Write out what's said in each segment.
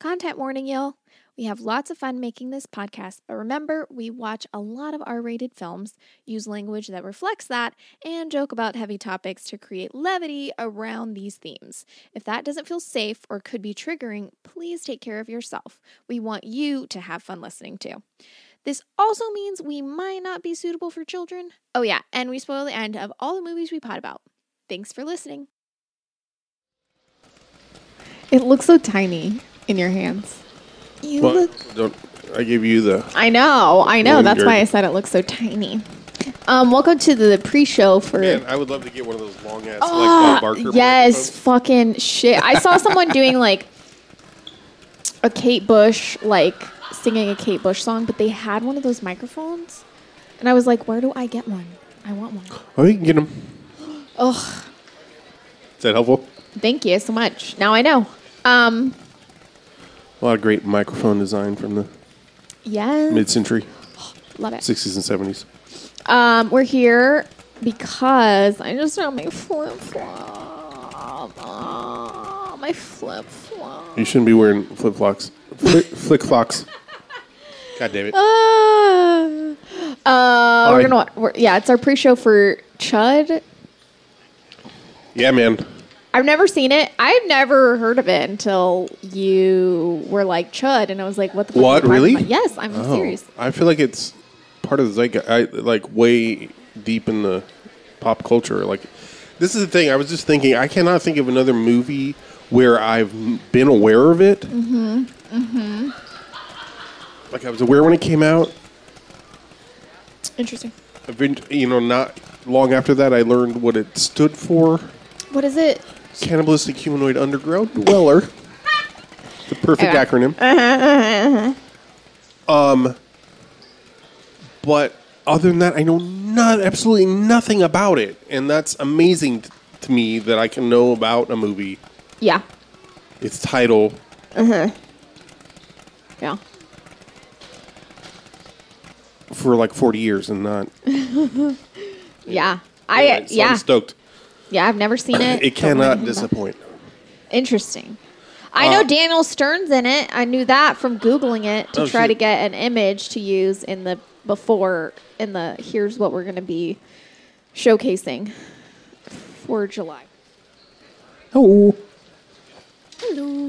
Content warning, y'all. We have lots of fun making this podcast, but remember, we watch a lot of R-rated films, use language that reflects that, and joke about heavy topics to create levity around these themes. If that doesn't feel safe or could be triggering, please take care of yourself. We want you to have fun listening too. This also means we might not be suitable for children. Oh yeah, and we spoil the end of all the movies we pod about. Thanks for listening. It looks so tiny in your hands. I gave you the... I know. That's why I said it looks so tiny. Welcome to the pre-show for... Man, I would love to get one of those long-ass, like, Bob Barker yes, microphones. fucking shit. I saw someone doing, like, a Kate Bush, like, singing a Kate Bush song, but they had one of those microphones. And I was like, where do I get one? I want one. Oh, you can get them. Ugh. Is that helpful? Thank you so much. Now I know. A lot of great microphone design from the Yes. mid-century, Love it. 60s and 70s. We're here because I just found my flip-flop. My flip-flop. You shouldn't be wearing flip-flops. Flick-flocks. God damn it. It's our pre-show for Chud. Yeah, man. I've never seen it. I've never heard of it until you were like Chud, and I was like, "What the fuck?" What, are you really? talking about? Yes, I'm serious. I feel like it's part of the zeitgeist, like way deep in the pop culture. Like, this is the thing. I was just thinking. I cannot think of another movie where I've been aware of it. Like, I was aware when it came out. Interesting. I've been, not long after that, I learned what it stood for. What is it? Cannibalistic Humanoid Underground Dweller. The perfect acronym. But other than that, I know absolutely nothing about it, and that's amazing to me that I can know about a movie. Yeah. Its title. Yeah. For like 40 years and not. Yeah. So I'm stoked. Yeah, I've never seen it. It cannot disappoint. Interesting. I know Daniel Stern's in it. I knew that from Googling it to try to get an image to use in the here's what we're going to be showcasing for July. Oh. Hello.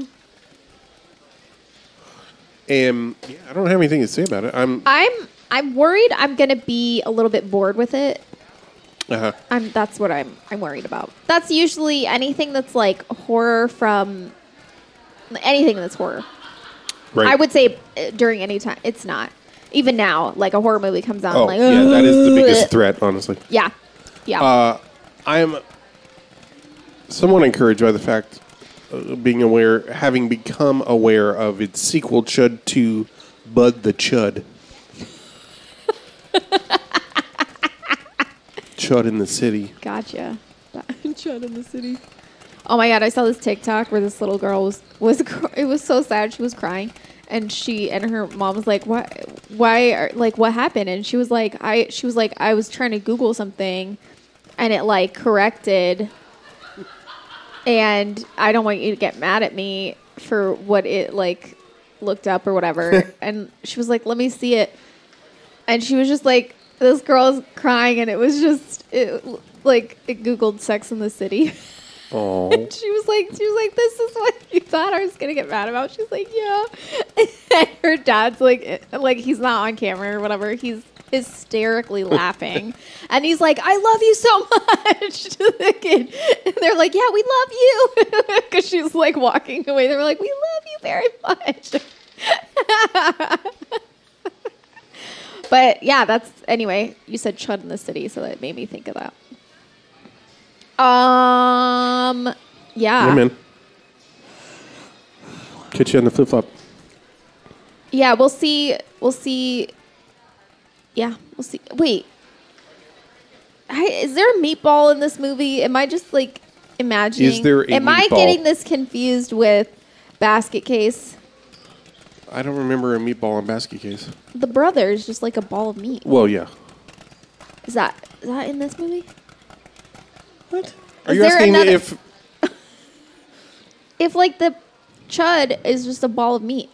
And I don't have anything to say about it. I'm worried I'm going to be a little bit bored with it. That's what I'm worried about. That's usually anything that's like horror from anything that's horror. Right. I would say during any time. It's not. Even now, like a horror movie comes out. Oh, I'm like, yeah, that is the biggest threat, honestly. Yeah. Yeah. I am somewhat encouraged by the fact of having become aware of its sequel, Chud 2, Bud the Chud. Chud in the City. Gotcha. Chud in the City. Oh my God, I saw this TikTok where this little girl was it was so sad. She was crying, and her mom was like, what happened? And she was like, I was trying to Google something, and it like corrected, and I don't want you to get mad at me for what it like looked up or whatever. And she was like, let me see it, and she was just like, this girl is crying, and it was just it Googled Sex in the City. Oh. And she was like, this is what you thought I was gonna get mad about. She's like, yeah. And her dad's like he's not on camera or whatever. He's hysterically laughing, and he's like, I love you so much to the kid. And they're like, yeah, we love you, because she's like walking away. They're like, we love you very much. But yeah, anyway, you said Chud in the City, so that made me think of that. Yeah. Yeah, man. Catch you on the flip-flop. Yeah, we'll see. Yeah, we'll see. Wait. Is there a meatball in this movie? Am I just like imagining? Is there a Am I meatball? getting this confused with Basket Case? I don't remember a meatball and basket case. The brother is just like a ball of meat. Well, yeah. Is that in this movie? What? Are you asking if if like the Chud is just a ball of meat.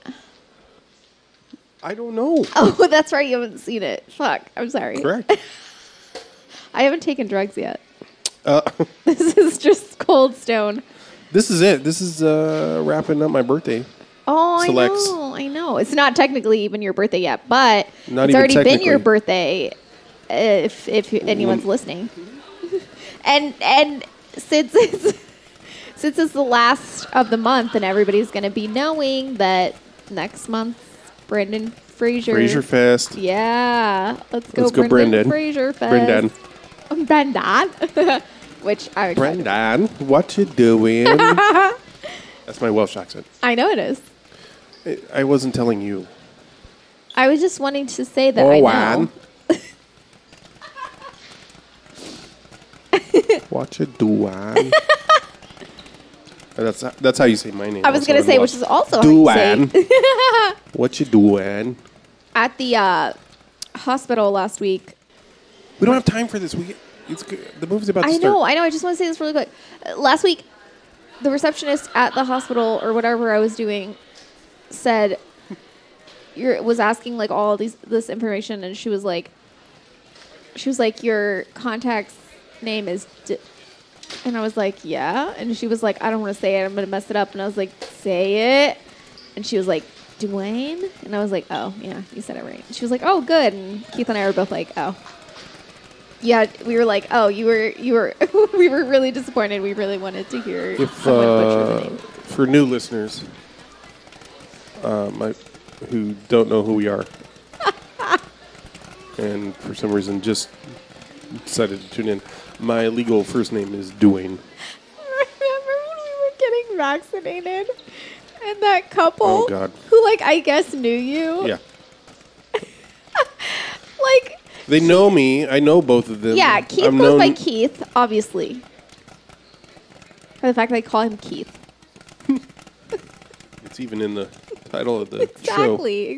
I don't know. Oh, that's right. You haven't seen it. Fuck. I'm sorry. Correct. I haven't taken drugs yet. Uh, This is just Cold Stone. this is it. This is wrapping up my birthday. Oh, Selects. I know. It's not technically even your birthday yet, but Not it's even already been technically. your birthday if anyone's listening. And since it's the last of the month and everybody's going to be knowing that next month Brendan Fraser. Fraser Fest. Yeah. Let's go Brendan. Fraser Fest. Brendan. Brendan. Which I Brendan, what you doing? That's my Welsh accent. I know it is. I wasn't telling you. I was just wanting to say that Oh, I know. Juan. What you doing? That's how you say my name. I was also going to in say, Welsh. which is also how you Duan. say. What you doing? At the hospital last week. We don't have time for this. The movie's about to I start. know. I just want to say this really quick. Last week, the receptionist at the hospital or whatever I was doing said, was asking like all this information, and she was like, your contact's name is, and I was like, yeah, and she was like, I don't want to say it, I'm gonna mess it up, and I was like, say it, and she was like, Dwayne, and I was like, oh yeah, you said it right. And she was like, oh good, and Keith and I were both like, oh. Yeah, we were like, oh, you were, we were really disappointed. We really wanted to hear If someone butcher the name. for new listeners, who don't know who we are, and for some reason just decided to tune in, my legal first name is Dwayne. Remember when we were getting vaccinated, and that couple, Oh, God. who like I guess knew you, Yeah, like they know me. I know both of them. yeah, Keith I'm goes by known- Keith, obviously, for the fact that I call him Keith. It's even in the title of the show. Exactly.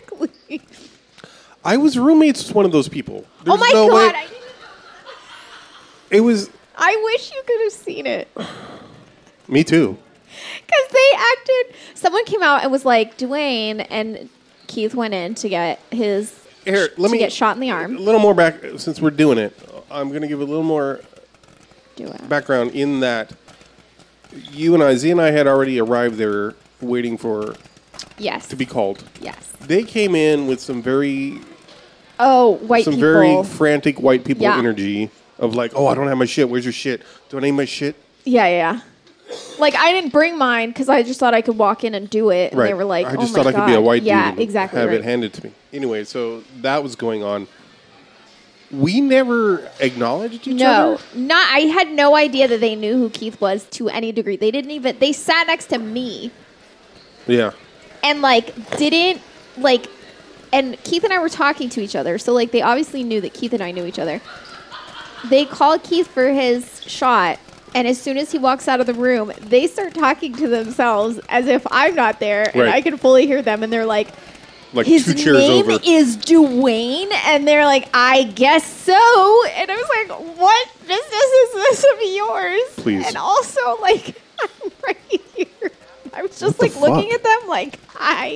I was roommates with one of those people. Oh There's my no god! way- It was I wish you could have seen it. me too. Because they acted. Someone came out and was like, Dwayne, and Keith went in to get his. Here, let to me get shot in the A arm. little more back since we're doing it. I'm going to give a little more Do it. background in that you and I, Z and I, had already arrived there waiting for Yes. to be called. Yes. They came in with some very White people. very frantic white people Yeah. energy of like, oh, I don't have my shit. Where's your shit? Do I need my shit? Yeah. Like I didn't bring mine because I just thought I could walk in and do it, and Right. they were like, I "Oh just my thought I could be a God." white Yeah, dude and exactly. have right. it handed to me. Anyway, so that was going on. We never acknowledged each No, other. not. I had no idea that they knew who Keith was to any degree. They didn't even. They sat next to me Yeah. and didn't. And Keith and I were talking to each other, so they obviously knew that Keith and I knew each other. They called Keith for his shot, and as soon as he walks out of the room, they start talking to themselves as if I'm not there, and Right. I can fully hear them, and they're like, Like his two chairs name over. is Dwayne, and they're like, I guess so. And I was like, what business is this of yours? Please. And also, I'm right here. I was just What the looking fuck? at them like, hi.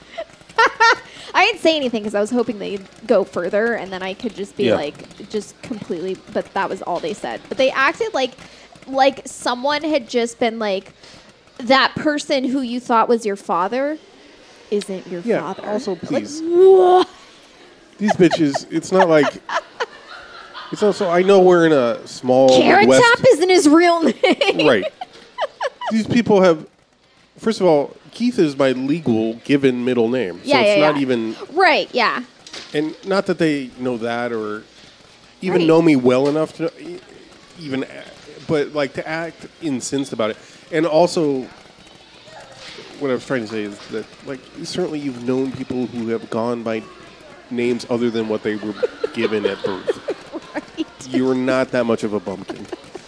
I didn't say anything because I was hoping they'd go further, and then I could just be Yeah. just completely. But that was all they said. But they acted like someone had just been like, that person who you thought was your father isn't your Yeah. father. Also, please, What? these bitches. It's not like. It's also. I know we're in a small Carrot West. Top isn't his real name. Right. These people have. First of all, Keith is my legal given middle name, so Yeah, it's yeah, not yeah. even. Right, yeah. And not that they know that or even Right. know me well enough to even, but to act incensed about it. And also, what I was trying to say is that certainly you've known people who have gone by names other than what they were given at birth. Right. You're not that much of a bumpkin.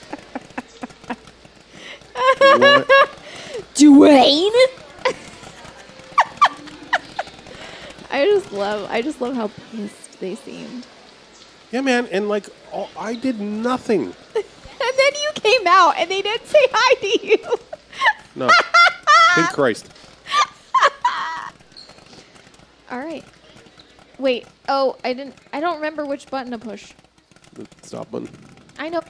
What? Dwayne? I just love how pissed they seemed. Yeah, man, and I did nothing. And then you came out and they didn't say hi to you. No. Thank Christ. All right. Wait. Oh, I don't remember which button to push. The stop button. I know.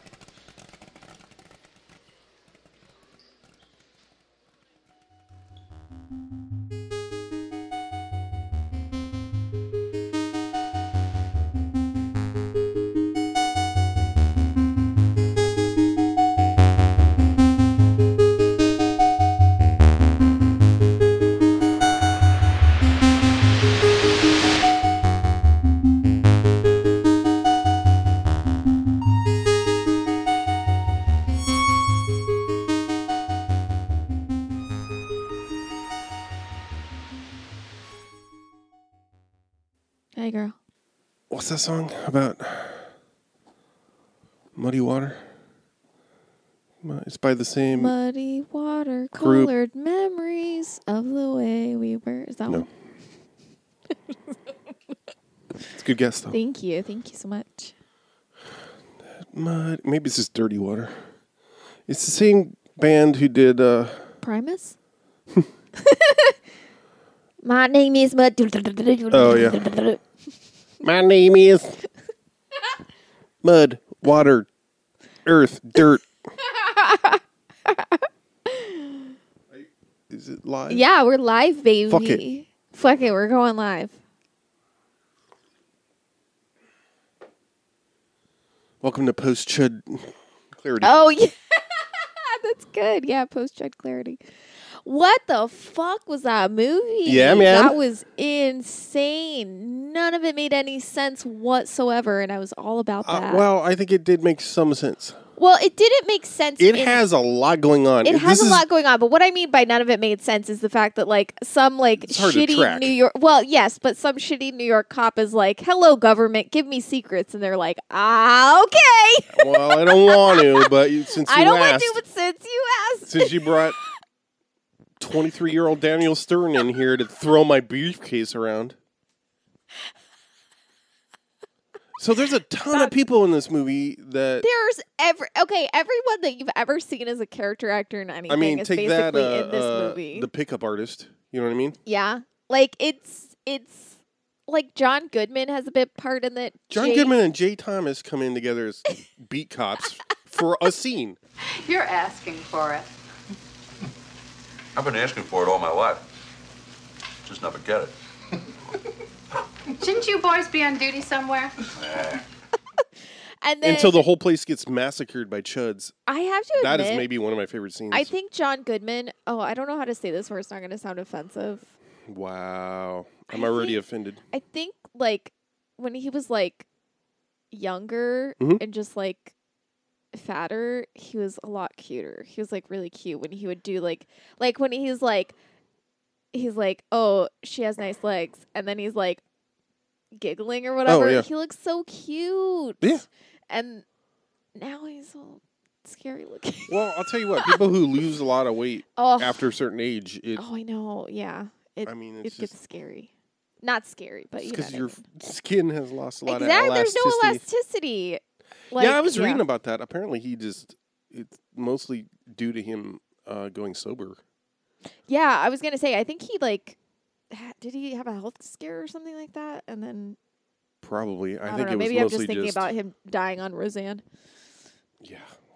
Hey, girl. What's that song about? Muddy Water? It's by the same... Muddy water, colored memories of the way we were. Is that No. one? It's a good guess, though. Thank you. Thank you so much. Maybe it's just Dirty Water. It's the same band who did... Primus? My name is Mud. Oh, yeah. My name is... Mud, Water, Earth, Dirt. Is it live? Yeah, we're live, baby. Fuck it. Fuck it, we're going live. Welcome to Post Chud Clarity. Oh, yeah. That's good. Yeah, post-Chud Clarity. What the fuck was that movie? Yeah, man. That was insane. None of it made any sense whatsoever, and I was all about that. Well, I think it did make some sense. Well, it didn't make sense. It has a lot going on. It has a lot going on, but what I mean by none of it made sense is the fact that like some like It's hard to shitty track. New York. Well, yes, but some shitty New York cop is like, "Hello, government, give me secrets," and they're like, okay." Well, I don't want to, but since you I don't want asked, to, but since you asked, since you brought 23-year-old Daniel Stern in here to throw my briefcase around. So there's a ton of people in this movie that... there's everyone that you've ever seen as a character actor in anything I mean, is take that, basically in this movie. the pickup artist. You know what I mean? Yeah, like it's like John Goodman has a bit part in that. John Goodman and Jay Thomas come in together as beat cops for a scene. You're asking for it. I've been asking for it all my life. Just never get it. Shouldn't you boys be on duty somewhere? And then Until the whole place gets massacred by chuds. I have to admit, That is maybe one of my favorite scenes. I think John Goodman. Oh, I don't know how to say this where it's not going to sound offensive. Wow. I'm already offended. I think like when he was like younger Mhm. and just like fatter, he was a lot cuter. He was like really cute when he would do like when he's like, oh, she has nice legs, and then he's like giggling or whatever. yeah. He looks so cute. Yeah. And now he's all scary looking. Well, I'll tell you what. People who lose a lot of weight Oh. after a certain age, Oh, I know. Yeah. I mean, It it's gets just scary. Not scary, but you know because what I your mean. skin has lost a lot Exactly. of There's elasticity. no elasticity. Like, Yeah, I was reading about that. Apparently, it's mostly due to him going sober. Yeah, I was gonna say. I think he like, did he have a health scare or something like that? And then Probably. I I think don't know. it was Maybe I'm mostly just thinking about him dying on Roseanne. Yeah.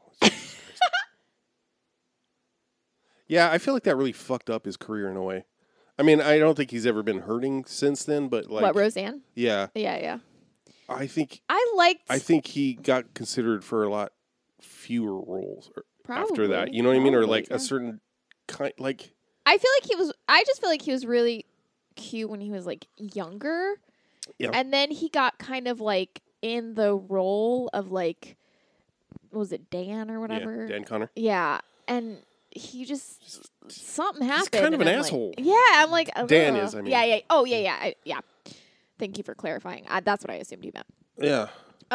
Yeah, I feel like that really fucked up his career in a way. I mean, I don't think he's ever been hurting since then, but like, What, Roseanne? yeah, Yeah. I think I liked. he got considered for a lot fewer roles after that. Probably, You know what I mean? Or like yeah. a certain kind, like I feel like he was. I just feel like he was really cute when he was like younger. Yeah. And then he got kind of like in the role of like, what was it, Dan or whatever? Dan Connor. Yeah, and he just something happened. kind of and an I'm like- asshole. yeah, I'm like Dan ugh. is, I mean. Yeah. Oh, yeah. Yeah. Thank you for clarifying. That's what I assumed you meant. Yeah,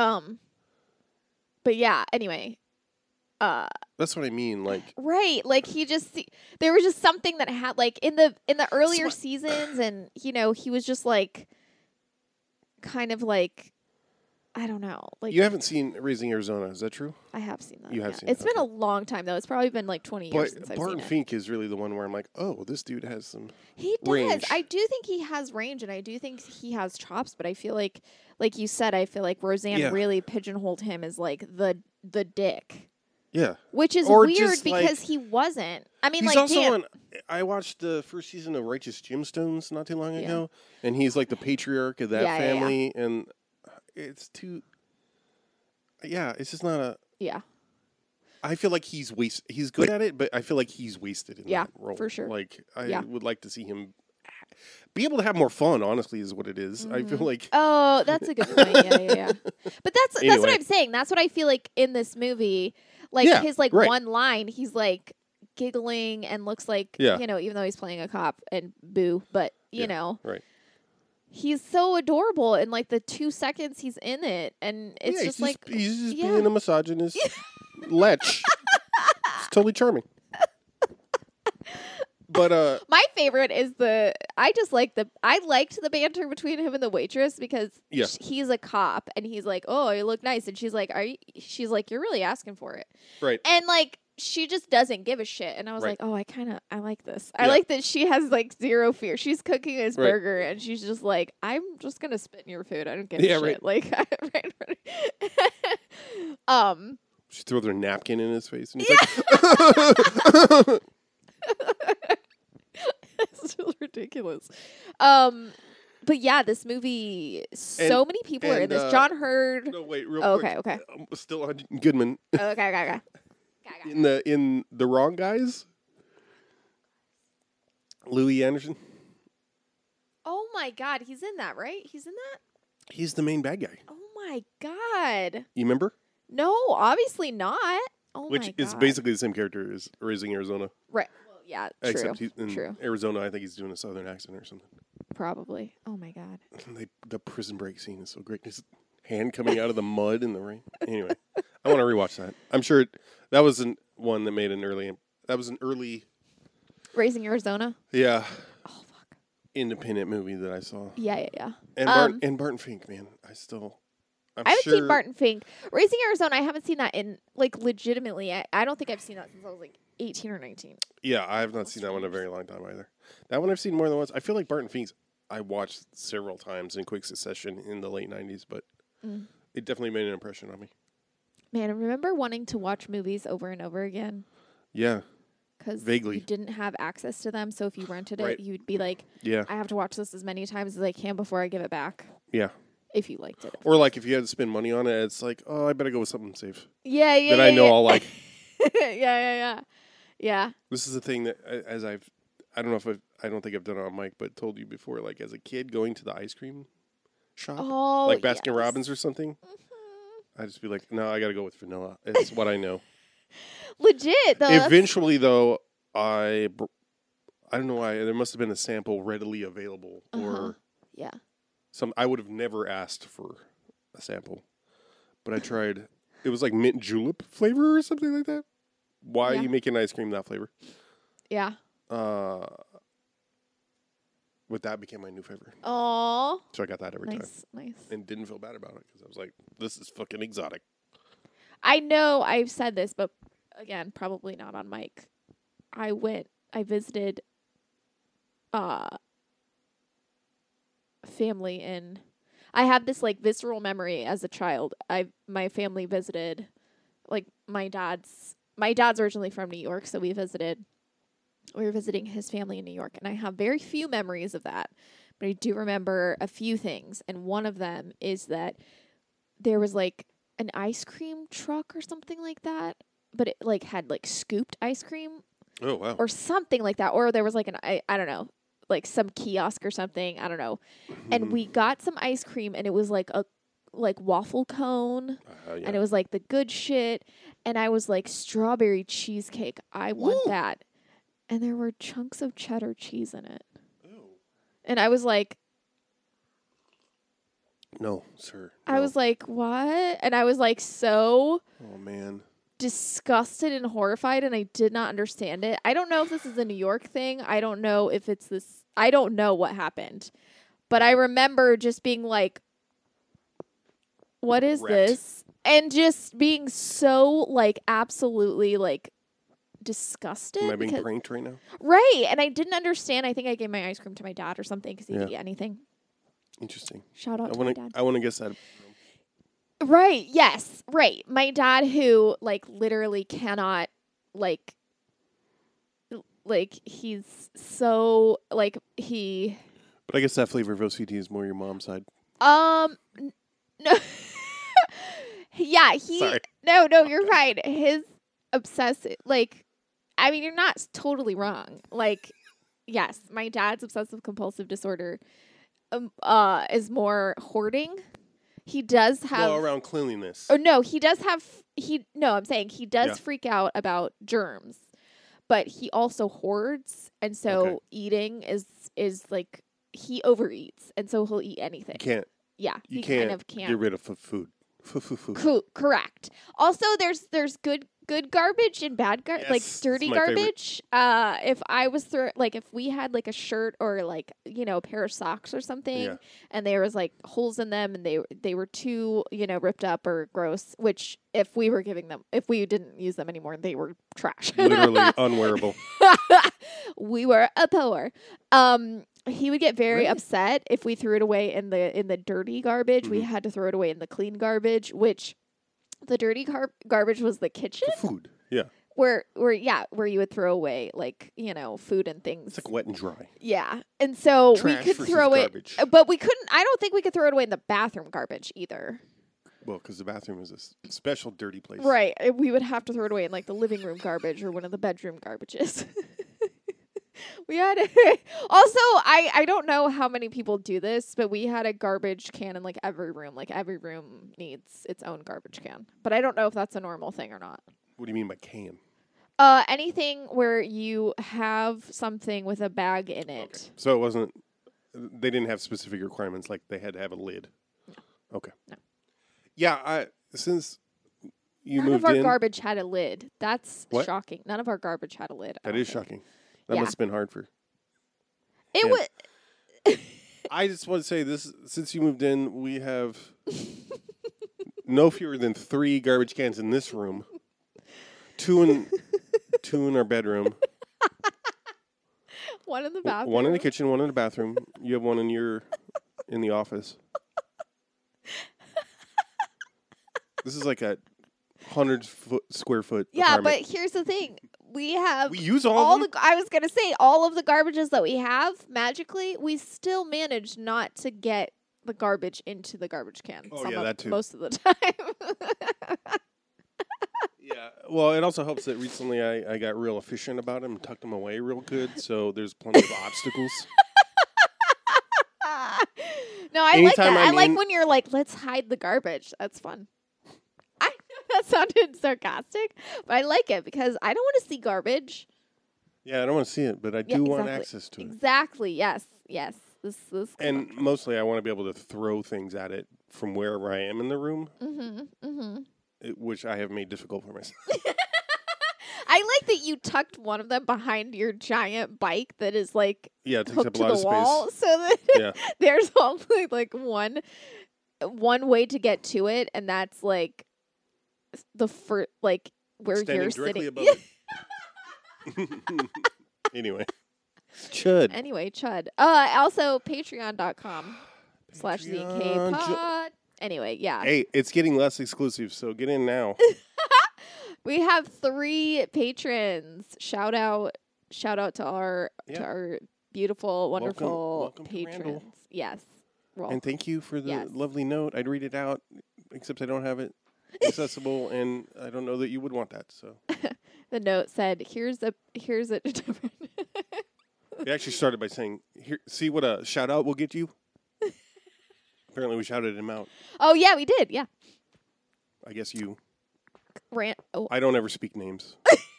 But yeah. Anyway. that's what I mean. Like, Right, like he just there was just something that had like in the earlier seasons, and you know he was just like kind of like I don't know. Like You haven't seen Raising Arizona, is that true? I have seen that. You have yeah. seen It's it, been a okay. long time though. It's probably been like 20 years since But I've Barton seen it. Fink is really the one where I'm like, oh, this dude has some. He does. range. I do think he has range, and I do think he has chops. But I feel like you said, I feel like Roseanne Yeah. really pigeonholed him as like the dick, Yeah. which is Or weird just, because like- he wasn't. I mean, He's like, also damn. on. I watched the first season of Righteous Gemstones not too long Yeah. ago, and he's like the patriarch of that Yeah, yeah, yeah. family, and it's too. Yeah, it's just not a. Yeah, I feel like he's He's good at it, but I feel like he's wasted in Yeah, that role. for sure. Like I Yeah. would like to see him be able to have more fun. Honestly, is what it is. I feel like Oh, that's a good point. Yeah. But that's what Anyway. I'm saying. That's what I feel like in this movie. Like Yeah, his like right. one line, he's like giggling and looks like Yeah. even though he's playing a cop and boo, but you Yeah, know, right. he's so adorable in like the 2 seconds he's in it, and it's Yeah, just like he's just yeah. being a misogynist lech. It's totally charming. But my favorite is I liked the banter between him and the waitress because Yeah. he's a cop and he's like, "Oh, you look nice," and she's like, she's like, "You're really asking for it." right. And like she just doesn't give a shit. And I was Right. like, oh, I like this. I Yeah. like that she has like zero fear. She's cooking his Right. burger and she's just like, I'm just gonna spit in your food. I don't give Yeah, a shit. right. Like She throws her napkin in his face, and he's like, it's just ridiculous. But yeah, this movie, so many people are in and, this. John Hurd. "No, wait, real Oh, quick. okay. Still on Goodman Okay. in the Wrong Guys. Louis Anderson. Oh my God, he's in that, right? He's in that? He's the main bad guy. Oh my God. You remember? No, obviously not. Oh Which my is God. basically the same character as Raising Arizona. Right. Well, yeah, true. Except he's in True. Arizona, I think he's doing a southern accent or something. Probably. Oh my God. And the prison break scene is so great. His hand coming out of the mud in the rain. Anyway, I want to rewatch that. I'm sure that was one that made an early. That was an early. Raising Arizona. Yeah. Oh fuck. Independent movie that I saw. Yeah. And Barton Fink, man, I'm I haven't sure, seen Barton Fink. Raising Arizona, I haven't seen that in like legitimately. I don't think I've seen that since I was like 18 or 19. Yeah, I have not seen that one in a very long time either. That one I've seen more than once. I feel like Barton Fink's I watched several times in quick succession in the late 90s, but it definitely made an impression on me. Man, I remember wanting to watch movies over and over again Yeah, because Vaguely. you didn't have access to them. So if you rented Right. it, you'd be like, yeah, I have to watch this as many times as I can before I give it back. yeah. If you liked it. Or like if you had to spend money on it, it's like, oh, I better go with something safe Yeah. that I know I'll like. Yeah. This is the thing that I don't know if I don't think I've done it on mic, but told you before. Like as a kid, going to the ice cream shop, Oh, like Baskin yes. Robbins or something, I'd just be like, no, I got to go with vanilla. It's what I know. Legit though. that's- Eventually, though, I don't know why. There must have been a sample readily available, or Yeah. I would have never asked for a sample, but I tried. It was like mint julep flavor or something like that. Why Yeah. are you making ice cream that flavor? Yeah. But that became my new favorite. Oh. So I got that every time. Nice. And didn't feel bad about it because I was like, this is fucking exotic. I know I've said this, but again, probably not on mic. I visited family I have this like visceral memory as a child. My family visited, like my dad's originally from New York, so we were visiting his family in New York, and I have very few memories of that. But I do remember a few things, and one of them is that there was like an ice cream truck or something like that, but it like had like scooped ice cream Oh, wow. or something like that, or there was like I don't know, like some kiosk or something, I don't know. And we got some ice cream, and it was like a waffle cone, Yeah. and it was like the good shit, and I was like, strawberry cheesecake, I want Woo! that. And there were chunks of cheddar cheese in it. And I was like, No, sir. I no. was like, what? And I was like so Oh, man. disgusted and horrified, and I did not understand it. I don't know if this is a New York thing. I don't know if it's this. I don't know what happened. But I remember just being like, what is Wrecked. this? And just being so like absolutely like disgusted. Am I being because- pranked right now? Right. And I didn't understand. I think I gave my ice cream to my dad or something because he Yeah. could eat anything. Interesting. Shout out I to my want dad. to. I want to guess that. Right. Yes. Right. My dad, who like literally cannot like he's so like he But I guess that flavor of OCD is more your mom's side. no yeah he Sorry. no you're right. His obsessive like I mean you're not totally wrong. Like yes, my dad's obsessive compulsive disorder is more hoarding. He does have Well, around cleanliness. Oh no, he does have I'm saying he does Yeah. freak out about germs. But he also hoards and so Okay. eating is like he overeats and so he'll eat anything. You can't. Yeah, You he can't kind of can't. get rid of food. Food. Correct. Also there's good garbage and bad garbage, like Yes, dirty it's my favorite. garbage. If I was if we had like a shirt or like a pair of socks or something Yeah. and there was like holes in them and they were too ripped up or gross, which if we didn't use them anymore they were trash. Literally unwearable. We were a poor. He would get very upset if we threw it away in the dirty garbage. We had to throw it away in the clean garbage, which the dirty garbage was the kitchen Food. Yeah. where you would throw away like, food and things. It's like wet and dry. Yeah. And so Trash we could versus throw garbage. it, but we couldn't, I don't think we could throw it away in the bathroom garbage either. Well, because the bathroom is a special dirty place. Right. We would have to throw it away in like the living room garbage or one of the bedroom garbages. We had also I don't know how many people do this, but we had a garbage can in like every room. Like every room needs its own garbage can. But I don't know if that's a normal thing or not. What do you mean by can? Anything where you have something with a bag in it. Okay. So it wasn't. They didn't have specific requirements like they had to have a lid. No. Okay. No. Yeah. Since you None moved of our in, garbage had a lid. That's What? shocking. None of our garbage had a lid. I that don't is think. shocking. That Yeah. must have been hard for. It Yeah. was. I just want to say this: since you moved in, we have no fewer than 3 garbage cans in this room. 2 in our bedroom. One in the bathroom. One in the kitchen. One in the bathroom. You have one in the office. This is like a 100 square foot. Yeah, apartment. but here's the thing. We have We use all of them? I was gonna say all of the garbages that we have magically, we still manage not to get the garbage into the garbage can. Oh, yeah, that too. Most of the time. Yeah. Well, it also helps that recently I got real efficient about them and tucked them away real good. So there's plenty of obstacles. No, I like Anytime that. I I'm like in- when you're like, let's hide the garbage. That's fun. I know that sounded sarcastic, but I like it because I don't want to see garbage. Yeah, I don't want to see it, but I Yeah, do want exactly. access to it. Exactly. Yes. Yes. This. And mostly, I want to be able to throw things at it from wherever I am in the room, which I have made difficult for myself. I like that you tucked one of them behind your giant bike that is like Yeah, it takes hooked up a to lot the of space. wall, so that Yeah. there's only like one way to get to it, and that's like the first, like where Standing you're directly sitting. above it. Anyway. Chud. Anyway, Chud. Also patreon.com/ZK Patreon. pod. Anyway, yeah. Hey, it's getting less exclusive, so get in now. We have 3 patrons. Shout out to our beautiful, wonderful welcome to Randall. patrons. Yes. Well, And thank you for the Yes. lovely note. I'd read it out, except I don't have it accessible, and I don't know that you would want that. So the note said, "Here's a." it actually started by saying, "Here, see what a shout out will get you." Apparently, we shouted him out. Oh yeah, we did. Yeah. I guess you. Oh, I don't ever speak names.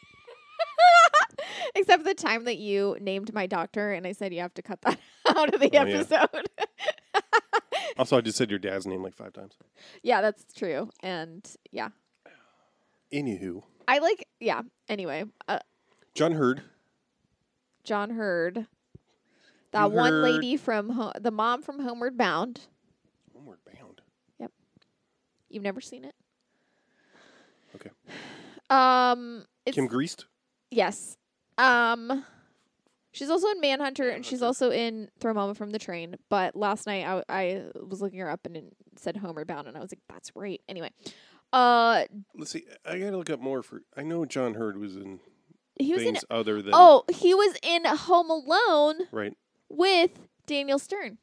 except the time that you named my doctor, and I said you have to cut that out of the Oh, yeah. episode. Also, I just said your dad's name like 5 times. Yeah, that's true. And yeah, Anywho, I like. Yeah. Anyway, John Hurd. John Hurd, that one Hurd. lady from the mom from Homeward Bound. Homeward Bound. Yep. You've never seen it? Okay. It's Kim Greased? yes. She's also in Manhunter, and she's also in Throw Mama from the Train. But last night I was looking her up and it said Homeward Bound, and I was like, that's right. Anyway, Let's see. I gotta look up more for. I know John Hurd was in he was in. things other than. Oh, he was in Home Alone Right. with Daniel Stern.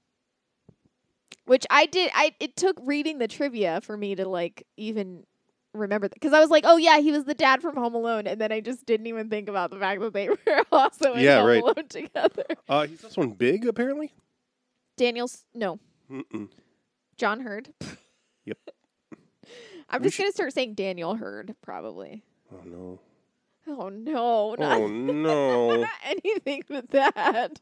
Which I did. It took reading the trivia for me to like even remember that, because I was like, oh yeah, he was the dad from Home Alone, and then I just didn't even think about the fact that they were also in Home Alone together. He's also in Big, apparently. No, Mm-mm. John Hurd. Yep. I'm just gonna start saying Daniel Hurd, probably. Oh no. Oh no, not, Oh no. not anything with that.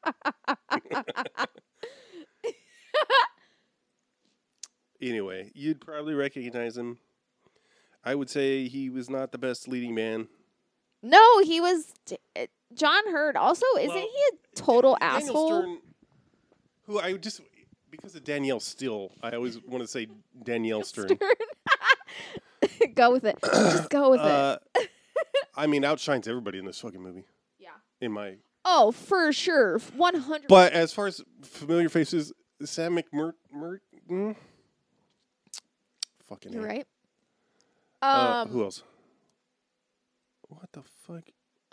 Anyway, you'd probably recognize him. I would say he was not the best leading man. No, he was John Hurd. Also, isn't he a total Daniel asshole? Stern, who I would just because of Danielle Steele, I always want to say Danielle Stern. Go with it. Just go with it. I mean, outshines everybody in this fucking movie. Yeah. In my. Oh, for sure, 100. But as far as familiar faces, Sam McMurray. Fucking. You're hell. right. Who else? What the fuck?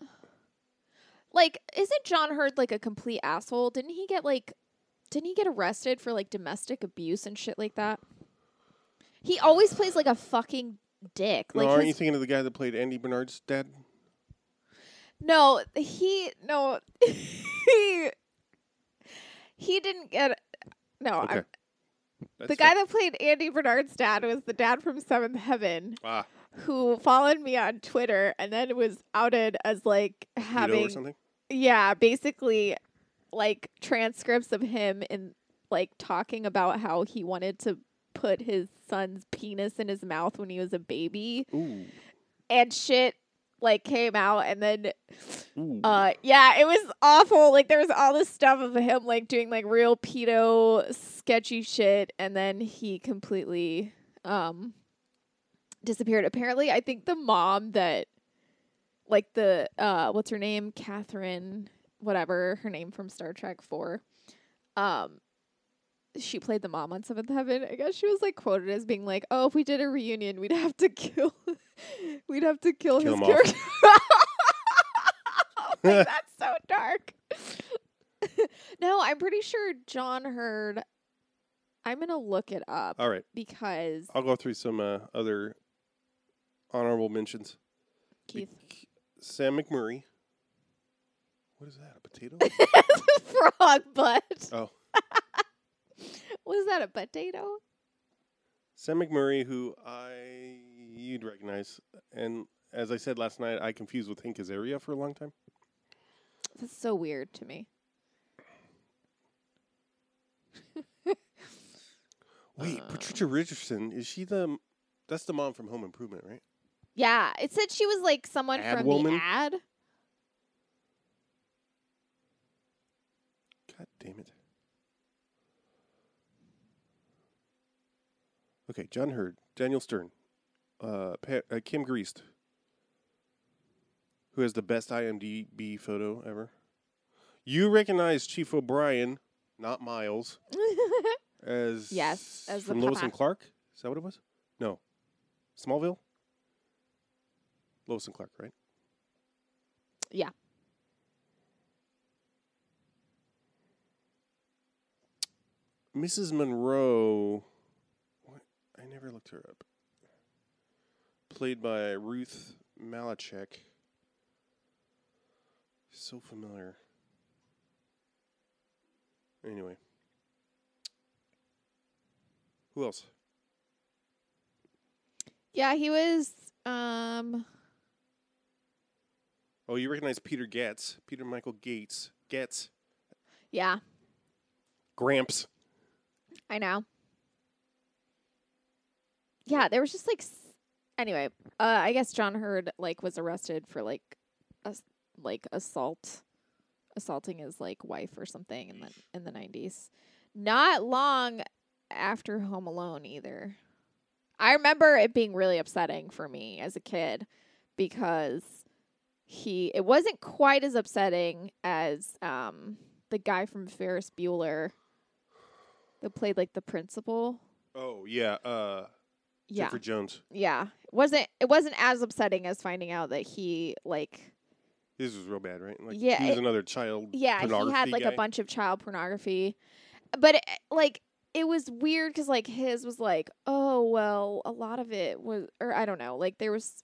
Like, isn't John Hurd like a complete asshole? Didn't he get arrested for like domestic abuse and shit like that? He always plays like a fucking dick. No, Like, aren't you thinking of the guy that played Andy Bernard's dad? no, he didn't get. No, Okay. the guy that played Andy Bernard's dad was the dad from Seventh Heaven, who followed me on Twitter and then was outed as like having, or something? yeah, basically like transcripts of him in like talking about how he wanted to put his son's penis in his mouth when he was a baby. Ooh. And shit like came out, and then Ooh. yeah, it was awful. Like there was all this stuff of him like doing like real pedo sketchy shit, and then he completely disappeared. Apparently, I think the mom that like the what's her name? Catherine, whatever her name from Star Trek 4. She played the mom on Seventh Heaven. I guess she was like quoted as being like, "Oh, if we did a reunion, we'd have to kill his him off. character." Like, that's so dark. No, I'm pretty sure John Hurd. I'm gonna look it up. All right. Because I'll go through some other honorable mentions. Keith. Sam McMurray. What is that? A potato? Frog butt. Oh. Was that a potato? Sam McMurray, who you'd recognize, and as I said last night, I confused with Hank Azaria for a long time. That's so weird to me. Wait, Patricia Richardson, is she that's the mom from Home Improvement, right? Yeah, it said she was like someone Ad from woman? the ad. God damn it. Okay, John Hurd, Daniel Stern, Kim Greased, who has the best IMDb photo ever. You recognize Chief O'Brien, not Miles, as Yes, as the from Lois papa. and Clark. Is that what it was? No, Smallville. Lois and Clark, right? Yeah. Mrs. Monroe. What? I never looked her up. Played by Ruth Malachek. So familiar. Anyway. Who else? Yeah, he was Oh, you recognize Peter Getz. Peter Michael Gates. Getz. yeah, Gramps. I know. Yeah, there was just like anyway, I guess John Hurd like was arrested for like assaulting his like wife or something in the 90s. Not long after Home Alone either. I remember it being really upsetting for me as a kid because it wasn't quite as upsetting as the guy from Ferris Bueller that played like the principal. Oh yeah, Yeah. Jennifer Jones. Yeah. It wasn't as upsetting as finding out that he like This was real bad, right? Like, Yeah, he was another child. he had pornography like guy. a bunch of child pornography. But it was weird cuz like his was like, "Oh, well, a lot of it was or I don't know, like there was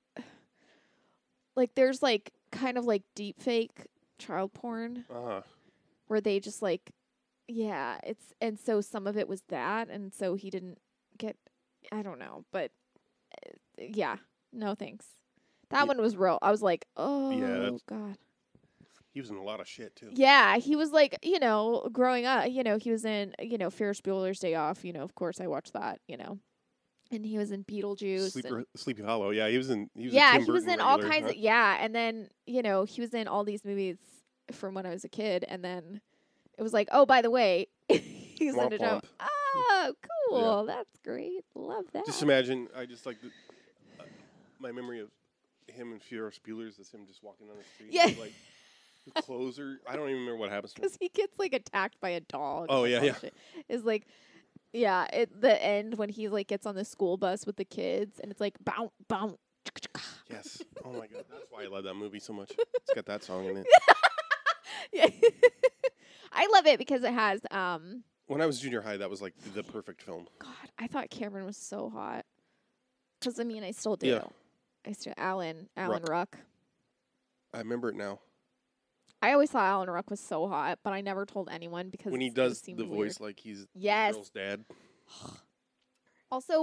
like there's like kind of like deep fake child porn Uh-huh. where they just like yeah, it's and so some of it was that and so he didn't get I don't know, but yeah, no thanks. That Yeah. one was real. I was like, "Oh, that's- god." He was in a lot of shit too. Yeah, he was like, growing up, he was in, Ferris Bueller's Day Off, of course I watched that, And he was in Beetlejuice. and- Sleepy Hollow. Yeah, he was in. He was yeah, a Tim he was Burton in all regular, kinds huh? of yeah, and then, he was in all these movies from when I was a kid and then it was like, "Oh, by the way, he's in Womp a job." womp. Oh, cool. That's great. Love that. Just imagine. I just like my memory of him and Ferris Bueller's is him just walking down the street. Yeah. With, like the clothes are. I don't even remember what happens to him. Cuz he gets like attacked by a dog. Oh, and yeah, all yeah. that shit. It's like yeah, at the end when he like gets on the school bus with the kids and it's like bounce bounce. Yes. Oh my god, that's why I love that movie so much. It's got that song in it. Yeah. I love it because it has When I was junior high, that was like the perfect film. God, I thought Cameron was so hot. Cuz I mean, I still do. Yeah. I still Alan Ruck. I remember it now. I always thought Alan Ruck was so hot, but I never told anyone because When he it does seemed the weird. voice like he's Yes. the girl's dad. Also,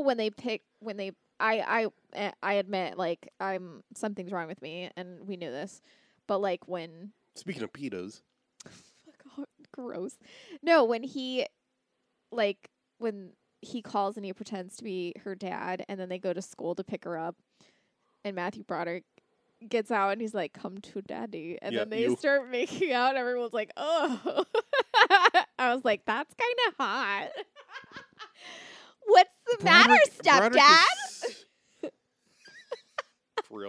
I admit like something's wrong with me, and we knew this, but like when Speaking of pedos, God, gross. No, when he calls and he pretends to be her dad, and then they go to school to pick her up, and Matthew Broderick gets out and he's like, "Come to daddy," and Yeah, then they you. start making out. And everyone's like, "Oh," I was like, "That's kind of hot." What's the matter, Broderick stepdad? is- For real.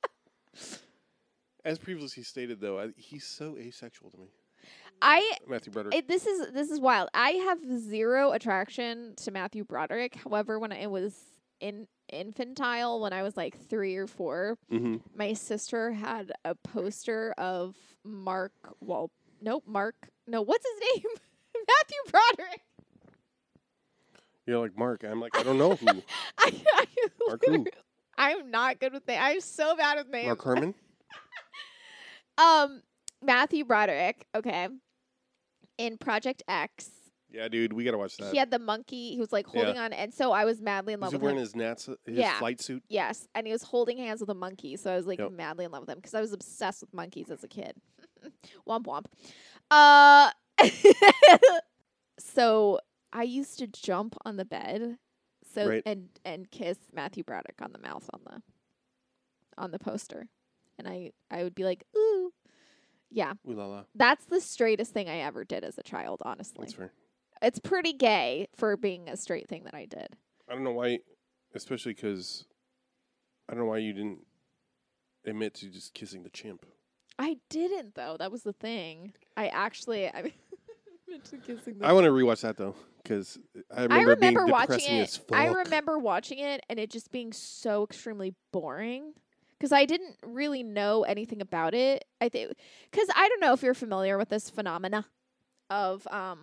As previously stated, though, he's so asexual to me. Matthew Broderick. This is wild. I have zero attraction to Matthew Broderick. However, when I was infantile, when I was like 3 or 4, Mm-hmm. my sister had a poster of What's his name? Matthew Broderick. You're like, Mark. I'm like, I don't know who. Mark who? I'm not good with names. I'm so bad with names. Mark Herman? Matthew Broderick. Okay. In Project X, Yeah, dude, we got to watch that. he had the monkey. He was like holding on, and so I was madly in love Was he with wearing him. his Yeah. flight suit? Yes, and he was holding hands with a monkey, so I was like Yep. madly in love with him because I was obsessed with monkeys as a kid. Womp womp. So I used to jump on the bed, Right. and kiss Matthew Broderick on the mouth on the poster, and I would be like, ooh, yeah. Ooh la la. That's the straightest thing I ever did as a child. Honestly, That's fair. it's pretty gay for being a straight thing that I did. I don't know why, especially because I don't know why you didn't admit to just kissing the chimp. I didn't though. That was the thing. I meant to kissing the I want to rewatch that though because I remember, being watching depressing it. as fuck. I remember watching it and it just being so extremely boring because I didn't really know anything about it. I think because I don't know if you're familiar with this phenomena of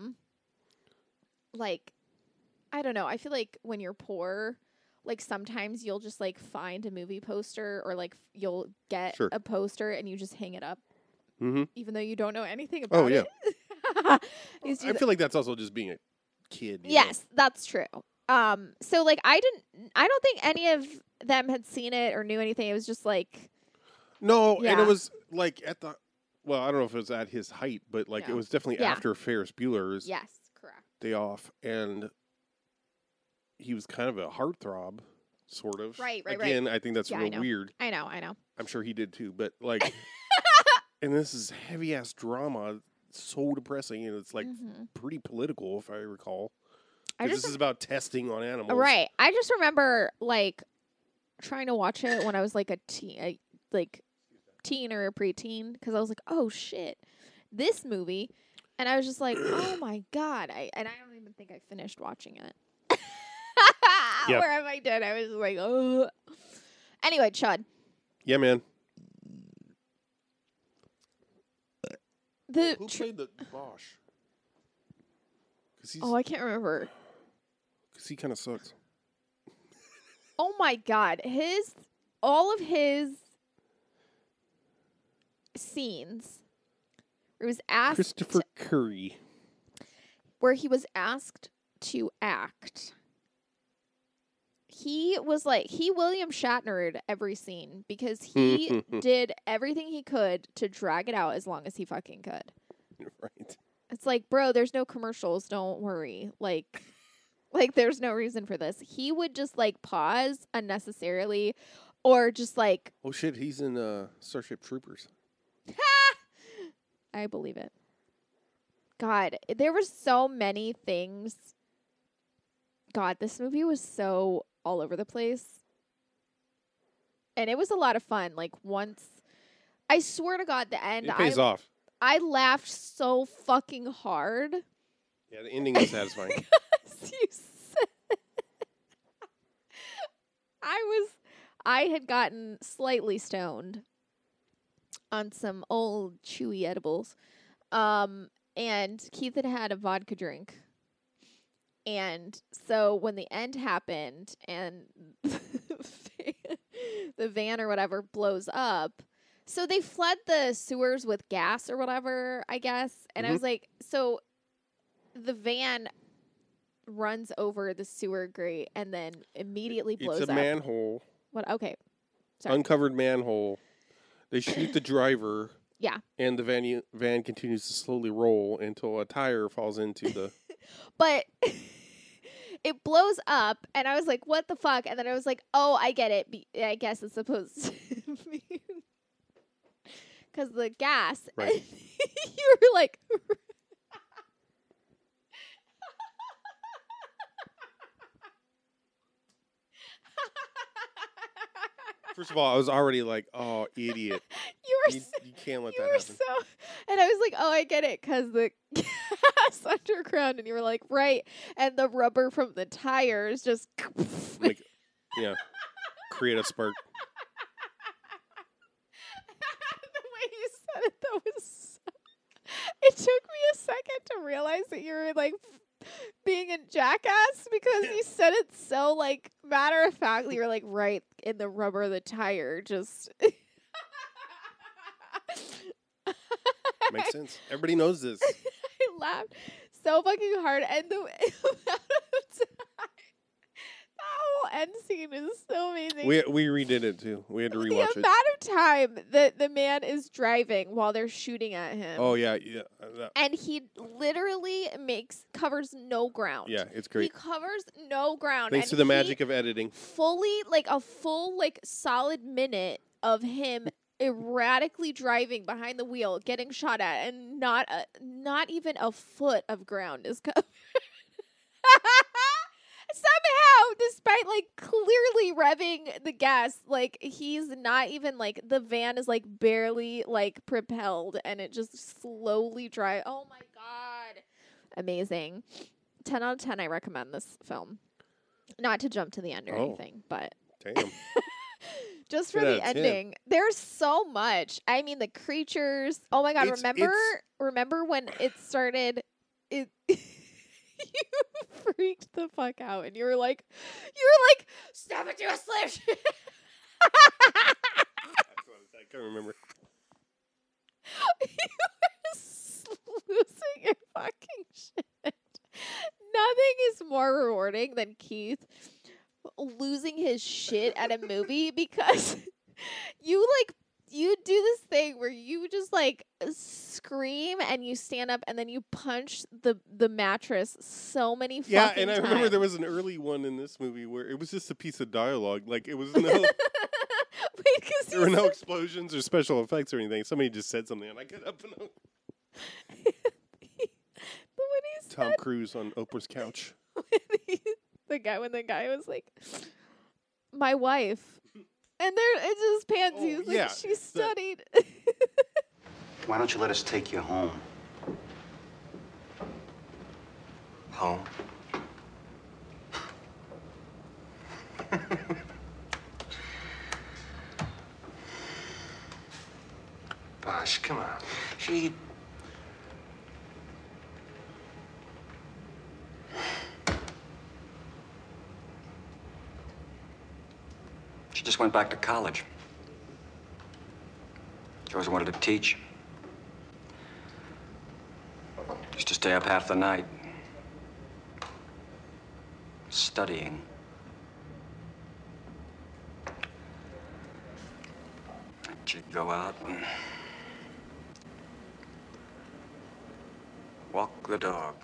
like I don't know. I feel like when you're poor, like sometimes you'll just like find a movie poster or like you'll get Sure. a poster and you just hang it up Mm-hmm. even though you don't know anything about Oh, yeah. it. You see I the- feel like that's also just being a kid. you know? Yes, that's true. So like I don't think any of them had seen it or knew anything. It was just like No, and Yeah. it was like at the. Well, I don't know if it was at his height, but like it No. was definitely Yeah. after Ferris Bueller's yes, correct. Day Off, and he was kind of a heartthrob, sort of. Right. Again, I think that's Yeah, I real know. weird. I know. I'm sure he did too, but like, and this is heavy ass drama, so depressing, and it's like Mhm. pretty political, if I recall. I This just is about testing on animals. right. I just remember like trying to watch it when I was like a teen, teen or a preteen, because I was like, oh shit, this movie, and I was just like, oh my god, I don't even think I finished watching it. Yep. Or if I did, I was just like, oh. Anyway, Chud. Yeah, man. The Who played the Bosch? Because I can't remember. he kind of sucks. Oh my god, all of his scenes where he was asked Christopher Curry. where he was asked to act. He was like he William Shatnered every scene because he did everything he could to drag it out as long as he fucking could. Right. It's like, bro, there's no commercials, don't worry. Like there's no reason for this. He would just like pause unnecessarily or just like Oh shit, he's in Starship Troopers. I believe it. God, there were so many things. God, this movie was so all over the place. And it was a lot of fun. Like once I swear to God, the end It pays off. I laughed so fucking hard. Yeah, the ending is satisfying. You said I had gotten slightly stoned on some old chewy edibles. And Keith had a vodka drink. And so when the end happened and the van or whatever blows up, so they flood the sewers with gas or whatever, I guess. And I was like, so the van runs over the sewer grate and then immediately blows It's a up. manhole. What? Okay. Sorry. Uncovered manhole. They shoot the driver, Yeah. and the van continues to slowly roll until a tire falls into the. But it blows up, and I was like, what the fuck? And then I was like, oh, I get it. I guess it's supposed to be. Because the gas. Right. You were like. First of all, I was already like, "Oh, idiot! You were. You can't let You that were happen." so, and I was like, "Oh, I get it," because the gas underground, and you were like, "Right," and the rubber from the tires just Like, yeah, create a spark. the way you said it, that was. So, it took me a second to realize that you were like being a jackass because you said it so like matter of factly. You're like, right in the rubber of the tire, just. Makes sense. Everybody knows this. I laughed so fucking hard, and the amount of time, that whole end scene is so amazing. We redid it too. We had to the rewatch it. amount of time that the man is driving while they're shooting at him. Oh yeah. And he literally covers no ground. Yeah, it's He great. covers no ground. Thanks and to the he magic of editing. fully, like a full, like solid minute of him erratically driving behind the wheel, getting shot at, and not even a foot of ground is covered. Somehow, despite like clearly revving the gas, like he's not even like the van is like barely like propelled, and it just slowly drive. Oh my god, amazing! 10 out of 10. I recommend this film. Not to jump to the end or Oh. anything, but Damn. just for 10 the out of 10. ending. There's so much. I mean, the creatures. Oh my god! Remember when it started? It. You freaked the fuck out, and you were like, "Stop it, you asleep!" I can't remember. You were losing your fucking shit. Nothing is more rewarding than Keith losing his shit at a movie because you do this thing where you just like scream and you stand up and then you punch the mattress so many fucking Yeah, and I remember times. there was an early one in this movie where it was just a piece of dialogue. Like it was no, Wait, 'cause there were he no said- explosions or special effects or anything. Somebody just said something, and I got up and when he Tom said Cruise on Oprah's couch. when the guy was like, my wife. And there, it's just pants. He was like, yeah, she studied. Why don't you let us take you home? Home? Bosh, come on. She just went back to college. She always wanted to teach. Used to stay up half the night. Studying. She'd go out and walk the dog.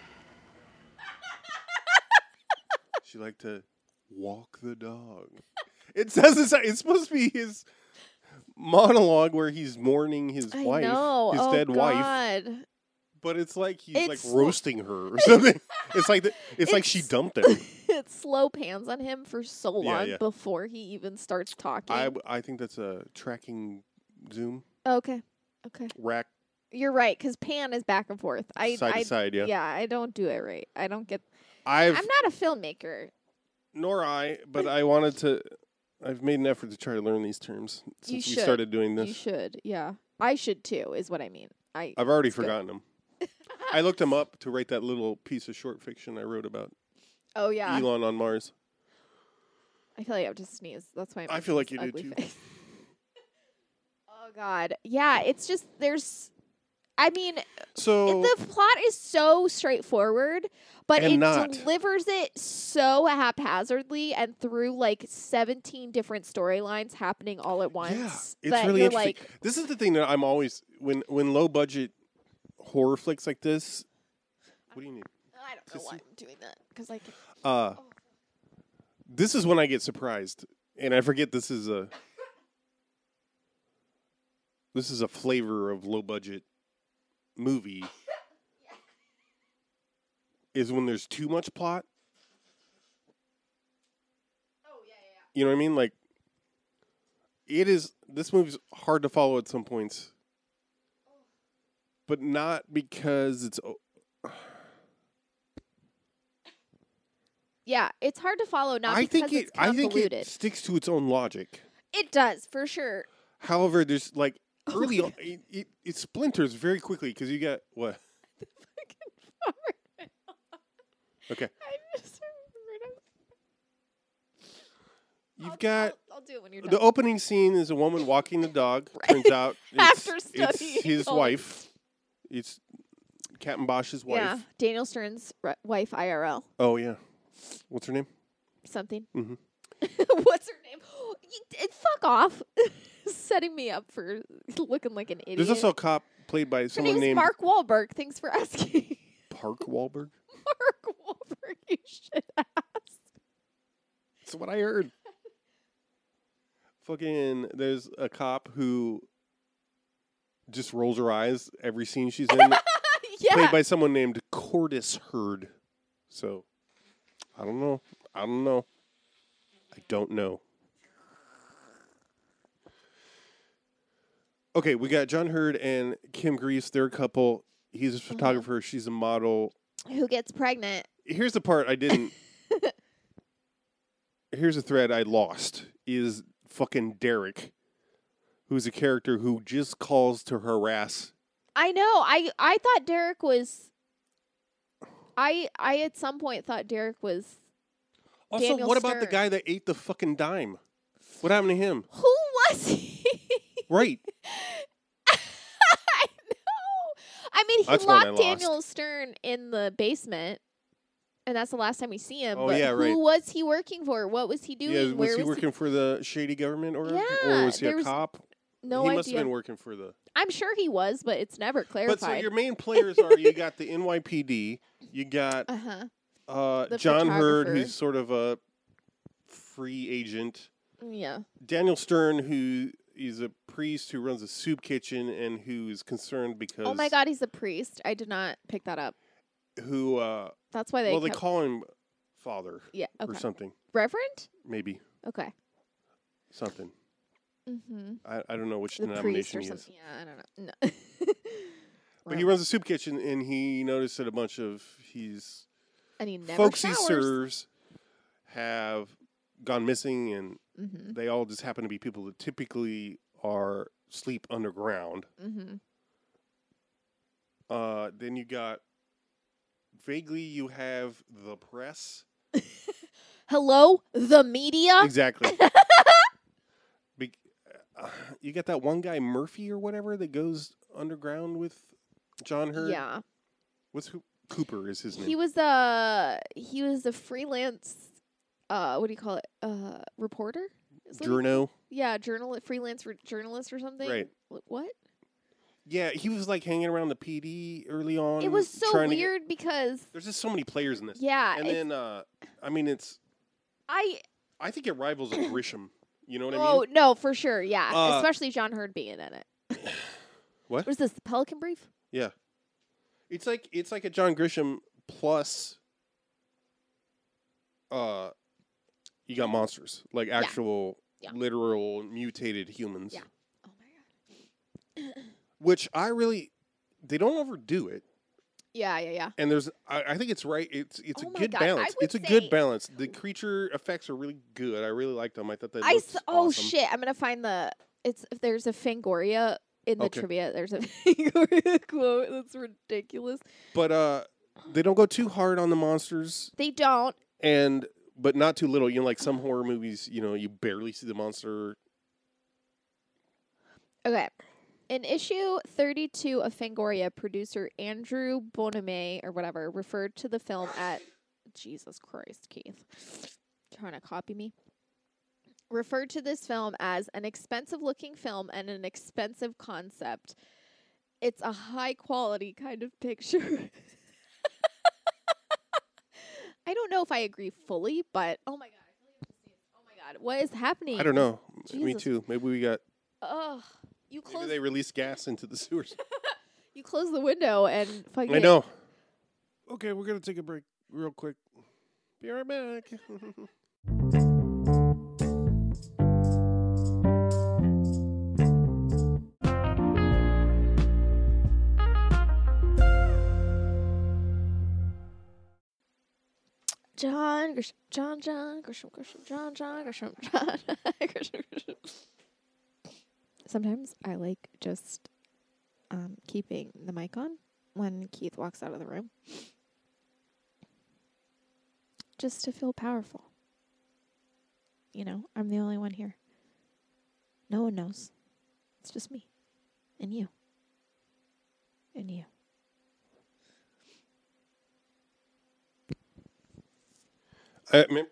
She liked to walk the dog. It says it's supposed to be his monologue where he's mourning his wife, his dead wife. But it's like he's like roasting her or something. It's like she dumped him. It slow pans on him for so long before he even starts talking. I think that's a tracking zoom. Okay. Rack. You're right, because pan is back and forth. Side to side, yeah. Yeah, I don't do it right. I don't get. I'm not a filmmaker. Nor I, but I wanted to. I've made an effort to try to learn these terms since we started doing this. You should, yeah. I should too, is what I mean. I've already forgotten them. I looked them up to write that little piece of short fiction I wrote about. Oh yeah, Elon on Mars. I feel like I have to sneeze. That's why I feel like you do too. Oh God, yeah. It's just there's. I mean, so the plot is so straightforward, but it delivers it so haphazardly and through like 17 different storylines happening all at once. Yeah, it's really interesting. This is the thing that I'm always when low budget horror flicks like this. What do you need? I don't know why I'm doing that because I can. This is when I get surprised, and I forget this is a flavor of low budget movie. Is when there's too much plot. Oh yeah. You know what I mean? Like, this movie's hard to follow at some points, but not because it's. Yeah, it's hard to follow. Not because it's convoluted. I think it sticks to its own logic. It does for sure. However, there's like early on, it splinters very quickly because you got what? The fucking fart. Okay. I just remembered. You've got. I'll do it when you're done. The opening scene is a woman walking the dog. Right. Turns out it's his wife. It's Captain Bosch's wife. Yeah, Daniel Stern's wife IRL. Oh yeah. What's her name? Something. Mm-hmm. What's her name? Fuck off. Setting me up for looking like an idiot. There's also a cop played by someone named Mark Wahlberg. Thanks for asking. Park Wahlberg? Mark Wahlberg, you should ask. That's what I heard. Fucking, there's a cop who just rolls her eyes every scene she's in. Yeah. Played by someone named Cordis Hurd. So, I don't know. I don't know. Okay, we got John Hurd and Kim Grease. They're a couple. He's a photographer. She's a model. Who gets pregnant? Here's the part I didn't. Here's a thread I lost. Is fucking Derek, who's a character who just calls to harass. I know. I thought Derek was. I at some point thought Derek was. Also, Daniel what Stern. about the guy that ate the fucking dime? What happened to him? Who was he? Right. I know. I mean, he locked Daniel Stern in the basement, and that's the last time we see him. Oh, but yeah, right. Who was he working for? What was he doing? Yeah, was he working for the shady government or was he a cop? No idea. He must have been working for the... I'm sure he was, but it's never clarified. But so your main players are, you got the NYPD, you got John Hurd, who's sort of a free agent. Yeah. Daniel Stern, who is a priest who runs a soup kitchen and who's concerned because... Oh my God, he's a priest. I did not pick that up. Who... That's why they call him father Yeah. or Okay. something. Reverend? Maybe Okay. something. Mm-hmm. I don't know which The priest denomination or he is. something. Yeah, I don't know. No. But he runs a soup kitchen, and he noticed that a bunch of his And he never folks showers. he serves have gone missing, and Mm-hmm. they all just happen to be people that typically are sleep underground. Mm-hmm. Then you got vaguely you have the press. Hello, the media. Exactly. Be- you got that one guy Murphy or whatever that goes underground with John Hurd. Yeah. Cooper is his name. He was the freelance. What do you call it? Reporter. Is that what you- Journo. Yeah, freelance journalist or something. Right. What? Yeah, he was like hanging around the PD early on. It was so trying to weird because there's just so many players in this. yeah, And then I mean I think it rivals a Grisham. You know what I mean? Oh no, for sure, yeah. Uh, Especially John Hurd being in it. What? What is this? The Pelican Brief? Yeah. It's like a John Grisham plus you got monsters. Like actual Yeah. literal mutated humans. Yeah. Oh my god. Which they don't overdo it. Yeah. And I think it's right. It's Oh a my good God, I balance. would It's a good say- balance. The creature effects are really good. I really liked them. I thought that Oh awesome. shit! I'm gonna find if there's a Fangoria in the Okay. trivia. There's a Fangoria quote. That's ridiculous. But they don't go too hard on the monsters, They don't. but not too little. You know, like some horror movies, you barely see the monster. Okay. In issue 32 of Fangoria, producer Andrew Boname or whatever referred to the film at Jesus Christ, Keith. Trying to copy me. Referred to this film as an expensive looking film and an expensive concept. It's a high quality kind of picture. I don't know if I agree fully, but oh my god, I feel like I'm just seeing, oh my god, what is happening? I don't know. Me Jesus. too. Maybe we got. Ugh. Maybe they release gas into the sewers. You close the window and fucking. I know. Okay, we're gonna take a break real quick. Be right back. John Grisham, John Grisham, John Grisham. Sometimes I like just keeping the mic on when Keith walks out of the room. Just to feel powerful. I'm the only one here. No one knows. It's just me. And you. And you. Where'd my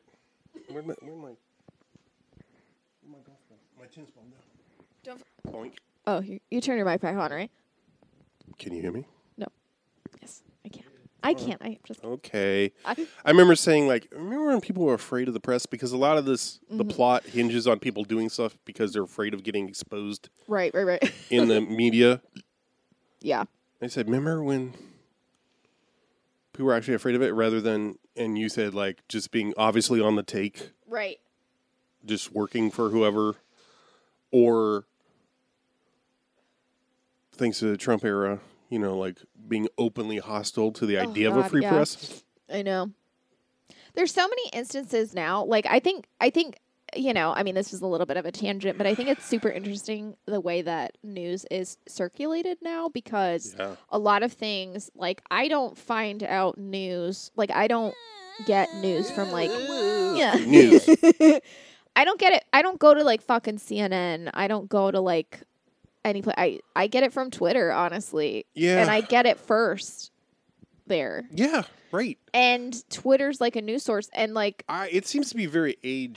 golf ball? My tennis ball now. Don't. Boink. Oh, you turn your mic back on, right? Can you hear me? Yes, I can. I can't. I just. Okay. I, I remember saying, remember when people were afraid of the press? Because a lot of this, the plot hinges on people doing stuff because they're afraid of getting exposed right. in the media. Yeah. I said, remember when people were actually afraid of it rather than, and you said, just being obviously on the take, Right. just working for whoever, or thanks to the Trump era, being openly hostile to the idea of a God, free yeah. press. I know. There's so many instances now. I think, this is a little bit of a tangent, but I think it's super interesting the way that news is circulated now because Yeah. a lot of things, I don't find out news, I don't get news from, yeah. News. I don't get it. I don't go to, fucking CNN. I don't go to, any place. I get it from Twitter, honestly. Yeah. And I get it first there. Yeah, right. And Twitter's a news source, and It seems to be very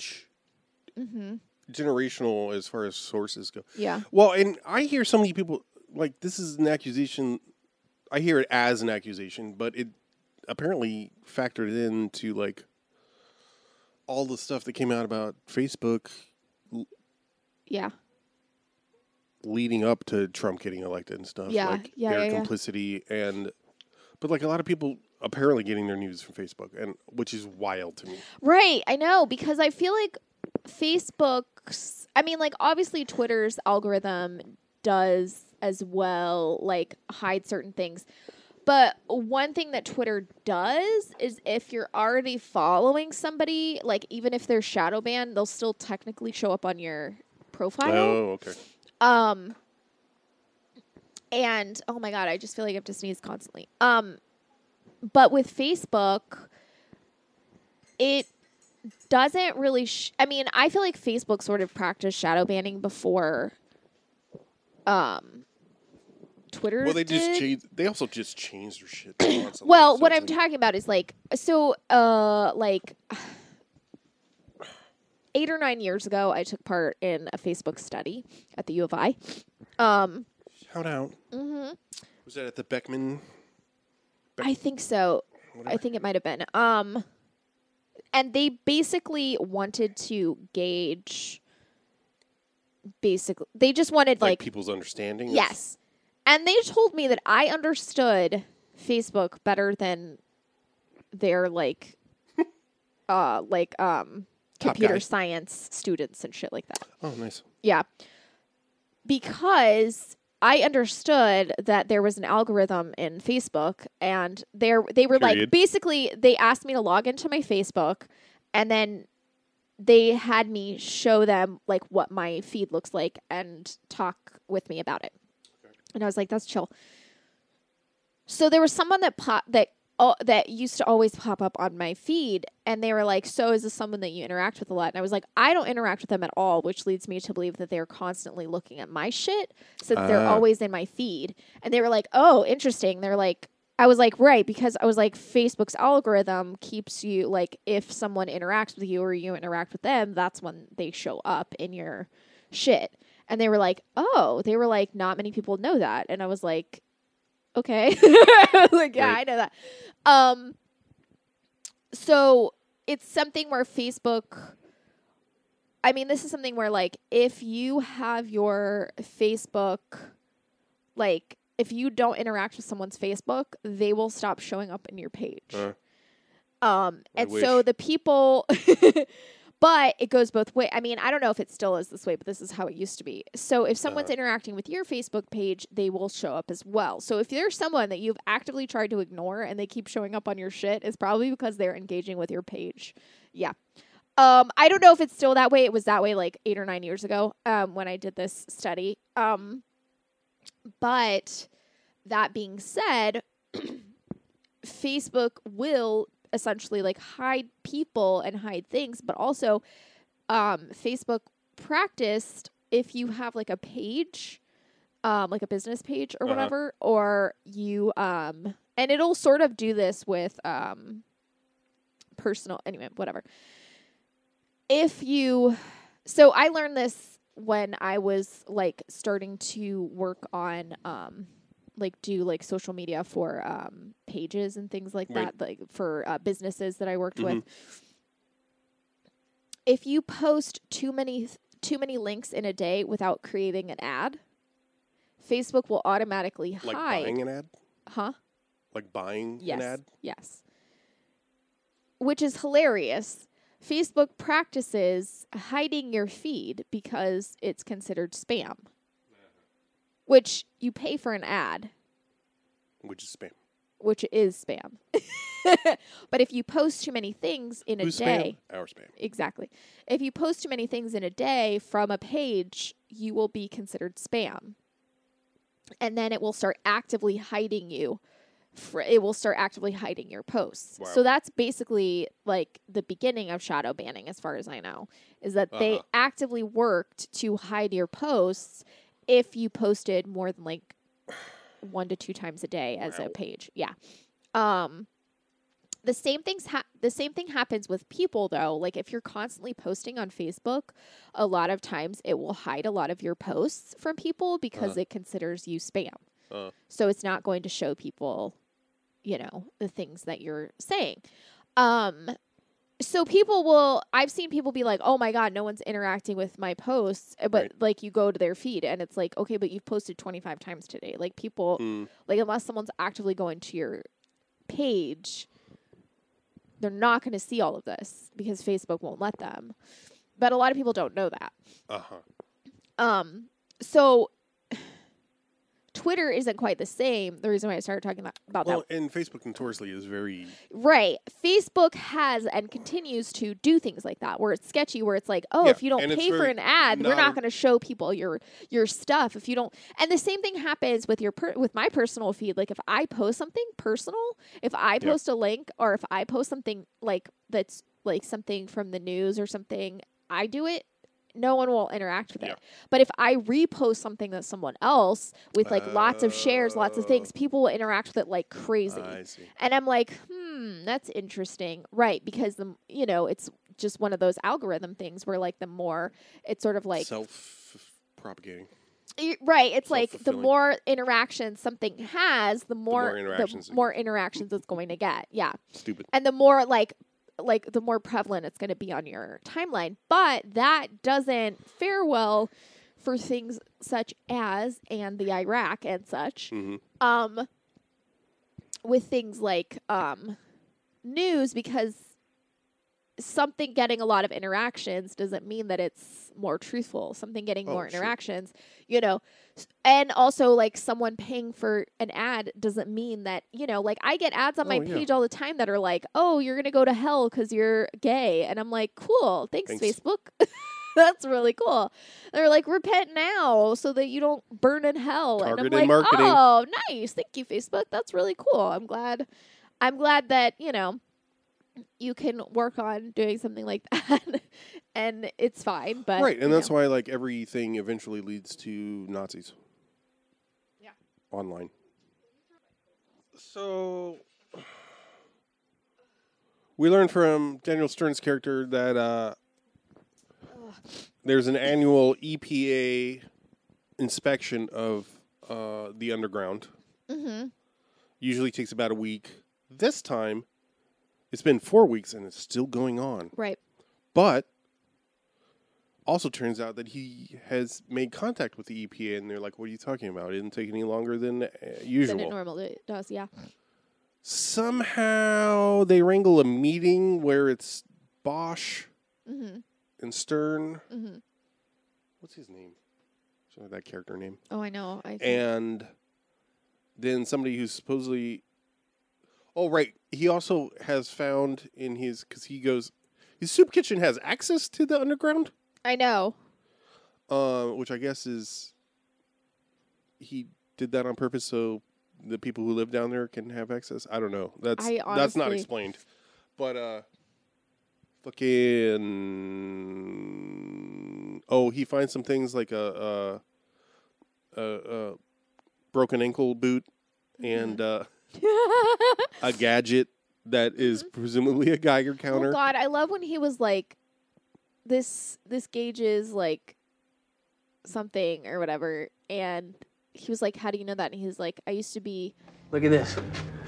generational as far as sources go. yeah, Well, and I hear so many people, this is an accusation. I hear it as an accusation, but it apparently factored into, all the stuff that came out about Facebook yeah, leading up to Trump getting elected and stuff. Yeah, Their yeah. complicity but a lot of people apparently getting their news from Facebook, and which is wild to me. Right, I know, because I feel like Facebook's, I mean, like, obviously Twitter's algorithm does as well, like, hide certain things. But one thing that Twitter does is if you're already following somebody, like, even if they're shadow banned, they'll still technically show up on your profile. Oh, okay. And, oh my God, I just feel like I have to sneeze constantly. But with Facebook, it doesn't really, I mean, I feel like Facebook sort of practiced shadow banning before, Twitter. Well, they just did. changed. They also just changed their shit. Constantly, Well, so what it's I'm talking about is like, so, like 8 or 9 years ago, I took part in a Facebook study at the U of I. Shout out. Mm-hmm. Was that at the Beckman? I think so. Whatever. I think it might have been. And they basically wanted to gauge. Basically, they just wanted Like like people's understanding. yes, and they told me that I understood Facebook better than their like, computer guy. science students and shit like that. Oh, nice. Yeah. Because I understood that there was an algorithm in Facebook and they were Period. like, basically they asked me to log into my Facebook and then they had me show them like what my feed looks like and talk with me about it. Okay. And I was like, that's chill. So there was someone that used to always pop up on my feed, and they were like, so is this someone that you interact with a lot? And I was like, I don't interact with them at all, which leads me to believe that they're constantly looking at my shit since they're always in my feed. And they were like, oh, interesting. They're like, I was like, right, because I was like, Facebook's algorithm keeps you, like, if someone interacts with you or you interact with them, that's when they show up in your shit. And they were like, oh, they were like, not many people know that. And I was like, okay. Like, yeah, Right. I know that. So it's something where Facebook, I mean, this is something where, like, if you have your Facebook, like, if you don't interact with someone's Facebook, they will stop showing up in your page. And so wish. the people, but it goes both ways. I mean, I don't know if it still is this way, but this is how it used to be. So if someone's interacting with your Facebook page, they will show up as well. So if there's someone that you've actively tried to ignore and they keep showing up on your shit, it's probably because they're engaging with your page. Yeah. I don't know if it's still that way. It was that way like 8 or 9 years ago, when I did this study. But that being said, Facebook will essentially like hide people and hide things, but also Facebook practiced if you have like a page, like a business page or whatever, or you and it'll sort of do this with personal, anyway, whatever. So I learned this when I was like starting to work on like do like social media for pages and things like Right. that, like for businesses that I worked with. If you post too many links in a day without creating an ad, Facebook will automatically Like hide. buying an ad? Huh? Like buying Yes. an ad? Yes. Which is hilarious. Facebook practices hiding your feed because it's considered spam. Which you pay for an ad, Which is spam. which is spam. But if you post too many things in Who's a day, spam? Our spam. exactly. If you post too many things in a day from a page, you will be considered spam. And then it will start actively hiding you. It will start actively hiding your posts. Wow. So that's basically like the beginning of shadow banning, as far as I know, is that they actively worked to hide your posts if you posted more than like 1 to 2 times a day as a page. Yeah. The same thing happens with people though. Like if you're constantly posting on Facebook, a lot of times it will hide a lot of your posts from people because it considers you spam. So it's not going to show people, you know, the things that you're saying. So I've seen people be like, oh my God, no one's interacting with my posts. But Right. like you go to their feed and it's like, okay, but you've posted 25 times today. Like people, like unless someone's actively going to your page, they're not going to see all of this because Facebook won't let them. But a lot of people don't know that. So Twitter isn't quite the same. The reason why I started talking about that. And Facebook notoriously is very... Right. Facebook has and continues to do things like that where it's sketchy, where it's like, if you don't pay for an ad, we're not going to show people your stuff. If you don't... And the same thing happens with with my personal feed. Like if I post something personal, if I post a link or if I post something like that's like something from the news or something, I do it. No one will interact with it. But if I repost something that someone else with like lots of shares, lots of things, people will interact with it like crazy. I see. And I'm like, that's interesting. Right. Because it's just one of those algorithm things where like the more it's sort of like self-propagating. Right. It's like the more interactions something has, the more interactions it's going to get. Yeah. Stupid. And the more like the more prevalent it's going to be on your timeline. But that doesn't fare well for things such as, and the Iraq and such, with things like news, because something getting a lot of interactions doesn't mean that it's more truthful. Something getting more interactions, and also like someone paying for an ad doesn't mean that, like I get ads on my page all the time that are like, oh, you're going to go to hell because you're gay. And I'm like, cool. Thanks. Facebook. That's really cool. They're like, repent now so that you don't burn in hell. Targeted and I'm like, marketing. Oh, nice. Thank you, Facebook. That's really cool. I'm glad that, you can work on doing something like that and it's fine. But right. And that's why like everything eventually leads to Nazis. Yeah. Online. So we learned from Daniel Stern's character that there's an annual EPA inspection of the underground. Mm-hmm. Usually takes about a week. This time, it's been 4 weeks and it's still going on. Right. But also turns out that he has made contact with the EPA and they're like, what are you talking about? It didn't take any longer than usual. Than it normally does, yeah. Somehow they wrangle a meeting where it's Bosch and Stern. Mm-hmm. What's his name? Sorry, that character name. Oh, I know. And then somebody who's supposedly... Oh, right. He also has found in his... Because he goes... His soup kitchen has access to the underground? I know. Which I guess is... He did that on purpose so the people who live down there can have access? I don't know. That's not explained. But, fucking... Oh, he finds some things like a broken ankle boot and... a gadget that is presumably a Geiger counter. Oh God, I love when he was like, "This gauge is like something or whatever," and he was like, "How do you know that?" And he's like, "I used to be." Look at this,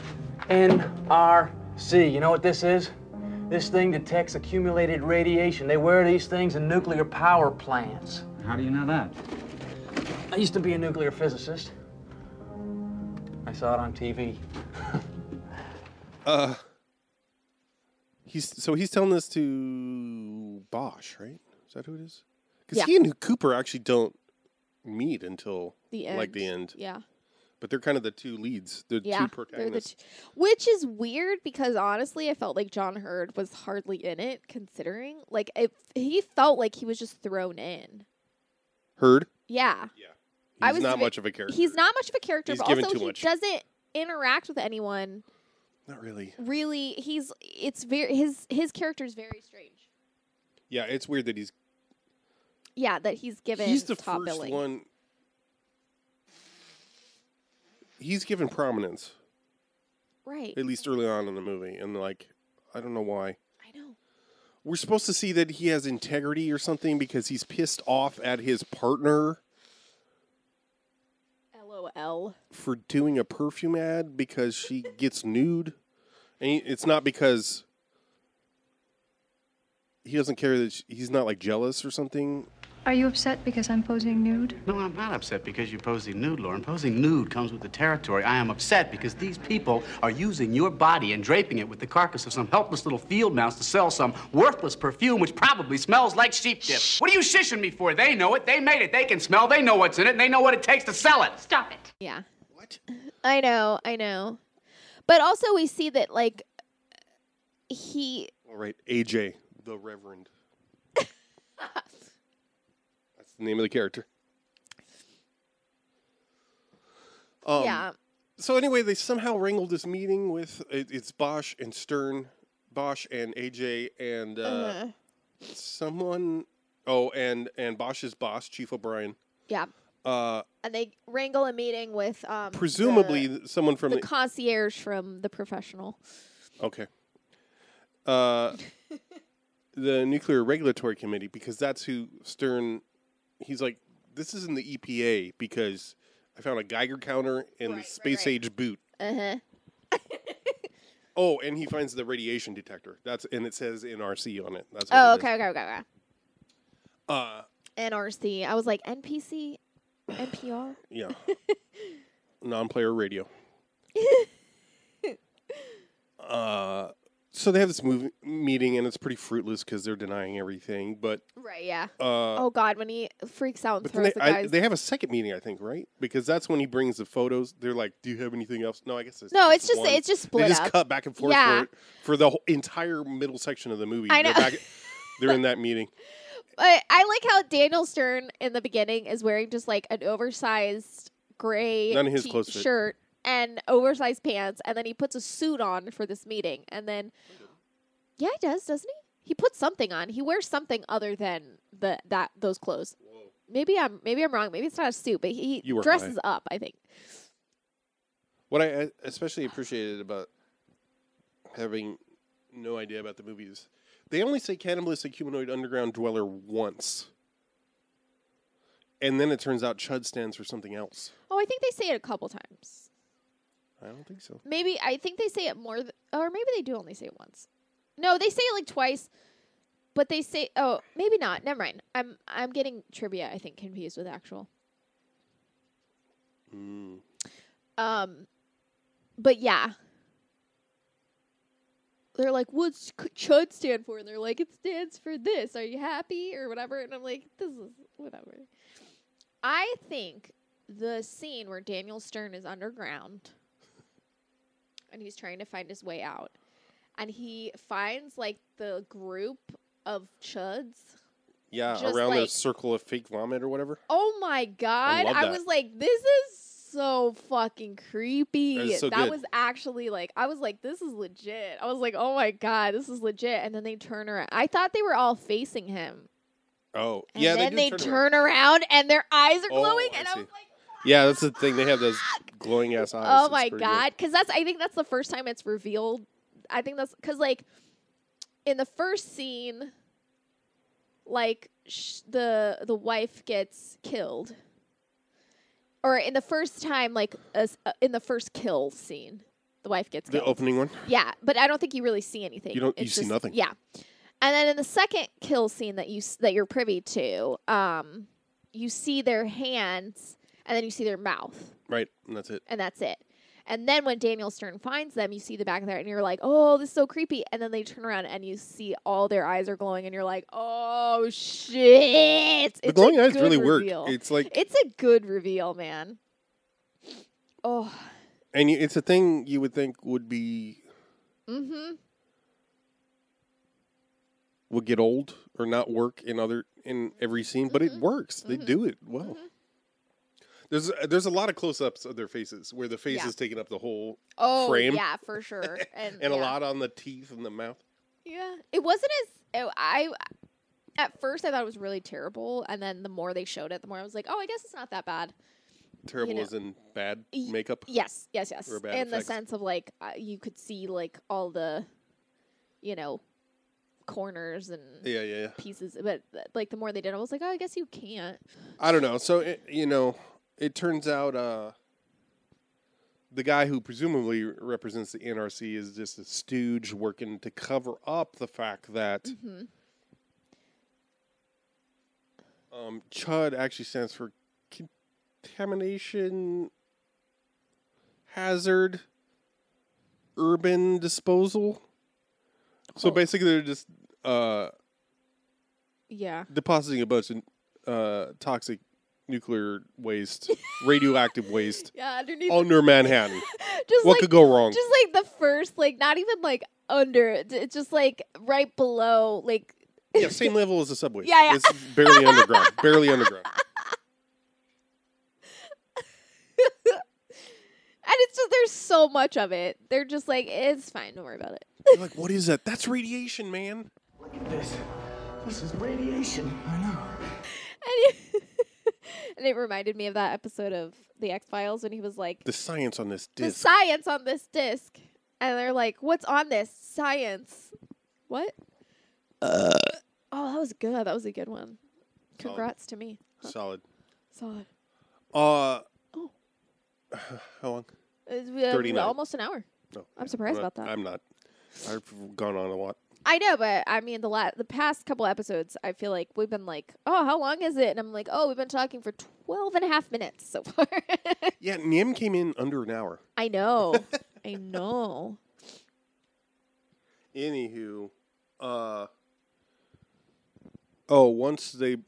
NRC. You know what this is? This thing detects accumulated radiation. They wear these things in nuclear power plants. How do you know that? I used to be a nuclear physicist. I saw it on TV. He's telling this to Bosch, right? Is that who it is? Because Yeah. he and Cooper actually don't meet until The end. like the end. Yeah. But they're kind of the two leads. They're Yeah. two protagonists. Which is weird because honestly, I felt like John Hurd was hardly in it, considering like he felt like he was just thrown in. Hurd? Yeah. Yeah. I He's was not ve- much of a character. He's not much of a character, He's but given also too he much. doesn't interact with anyone. Not really. Really, his character is very strange. Yeah, it's weird that he's Yeah, that he's given the top first billing. one. He's given prominence, Right. at least early on in the movie, and like I don't know why. I know. We're supposed to see that he has integrity or something because he's pissed off at his partner LOL. for doing a perfume ad because she gets nude. And it's not because he doesn't care that he's not like jealous or something. Are you upset because I'm posing nude? No, I'm not upset because you're posing nude, Lauren. Posing nude comes with the territory. I am upset because these people are using your body and draping it with the carcass of some helpless little field mouse to sell some worthless perfume which probably smells like sheep dip. What are you shishing me for? They know it. They made it. They can smell. They know what's in it, and they know what it takes to sell it. Stop it. Yeah. What? I know. But also we see that, like, All right, AJ, the Reverend. That's the name of the character. yeah. So anyway, they somehow wrangled this meeting with it's Bosch and Stern, Bosch and AJ and someone. Oh, and Bosch's boss, Chief O'Brien. Yeah. And they wrangle a meeting with Presumably someone from the concierge from The Professional. Okay. The Nuclear Regulatory Committee, because that's who Stern. He's like, this is in the EPA because I found a Geiger counter in the space age boot. Oh, and he finds the radiation detector. And it says NRC on it. That's what Okay. NRC. I was like, NPC? NPR? Yeah. Non-player radio. So they have this meeting, and it's pretty fruitless because they're denying everything. But Right, yeah. Oh, God, when he freaks out and but throws then the guys. they have a second meeting, I think, right? Because that's when he brings the photos. They're like, "Do you have anything else?" No, I guess No, it's one. just split They just up. cut back and forth Yeah. for the whole entire middle section of the movie. I know. They're in that meeting. But I like how Daniel Stern in the beginning is wearing just like an oversized gray None of his clothes fit. shirt and oversized pants, and then he puts a suit on for this meeting, and then yeah, he does, doesn't he? He puts something on. He wears something other than those clothes. Whoa. Maybe I'm wrong. Maybe it's not a suit, but he You were dresses high. up, I think. What I especially appreciated about having no idea about the movies, they only say cannibalistic humanoid underground dweller once. And then it turns out Chud stands for something else. Oh, I think they say it a couple times. I don't think so. I think they say it more, or maybe they do only say it once. No, they say it like twice, but they say, oh, maybe not. Never mind. I'm getting trivia, I think, confused with actual. But yeah. They're like, what's CHUD stand for? And they're like, it stands for this. Are you happy? Or whatever. And I'm like, this is whatever. I think the scene where Daniel Stern is underground and he's trying to find his way out, and he finds like the group of chuds. Yeah, Just around their like- circle of fake vomit or whatever. Oh my God. love I that. was like, this is so fucking creepy. That is so That good. was actually like, I was like, this is legit. I was like, oh my God, this is legit. And then they turn around. I thought they were all facing him. Oh, And yeah, then they they do turn around and their eyes are Oh, glowing. I And I see. was like, Yeah, that's the thing. They have those glowing ass eyes. oh It's my pretty God. Because I think that's the first time it's revealed. I think that's because, like, in the first scene, like, the wife gets killed. Or in the first time, like, in the first kill scene, the wife gets The killed. opening one. Yeah, but I don't think you really see anything. You It's see nothing. Yeah. And then in the second kill scene that you're privy to, you see their hands and then you see their mouth. Right, and that's it. And that's it. And then when Daniel Stern finds them, you see the back of their, and you're like, oh, this is so creepy. And then they turn around and you see all their eyes are glowing, and you're like, oh shit! The It's glowing a eyes good really reveal. work. It's like, It's a good reveal, man. Oh, and it's a thing you would think would be would get old or not work in every scene, but it works. They do it well. There's a lot of close-ups of their faces where the face Yeah. is taking up the whole oh, frame, yeah, for sure. And and a yeah. lot on the teeth and the mouth. Yeah, it wasn't as I. At first, I thought it was really terrible, and then the more they showed it, the more I was like, "Oh, I guess it's not that bad." Terrible know. as in bad makeup. Yes. Or bad In the effects. sense of like you could see like all the, corners and Yeah. pieces, but like the more they did, I was like, "Oh, I guess you can't." I don't know. So it turns out the guy who presumably represents the NRC is just a stooge working to cover up the fact that CHUD actually stands for contamination hazard urban disposal. So basically, they're just Yeah. depositing a bunch of toxic nuclear waste, radioactive waste Yeah, underneath. under Manhattan. Just What like, could go wrong? Just like the first, like not even like under. It's just like right below, like. Yeah, same level as the subway. Yeah. It's barely underground. Barely underground. And it's just there's so much of it. They're just like, it's fine, don't worry about it. You're like, what is that? That's radiation, man. Look at this. This is radiation. I know. And it reminded me of that episode of The X-Files when he was like, The science on this the disc. science on this disc. And they're like, what's on this? Science. What? Oh, that was good. That was a good one. Congrats to me. Solid. Solid. Oh. How long? 39. Almost an hour. No. I'm surprised about that. I'm not. I've gone on a lot. I know, but I mean, the past couple episodes, I feel like we've been like, oh, how long is it? And I'm like, oh, we've been talking for 12 and a half minutes so far. Yeah, Nim came in under an hour. I know. I know. Anywho, once the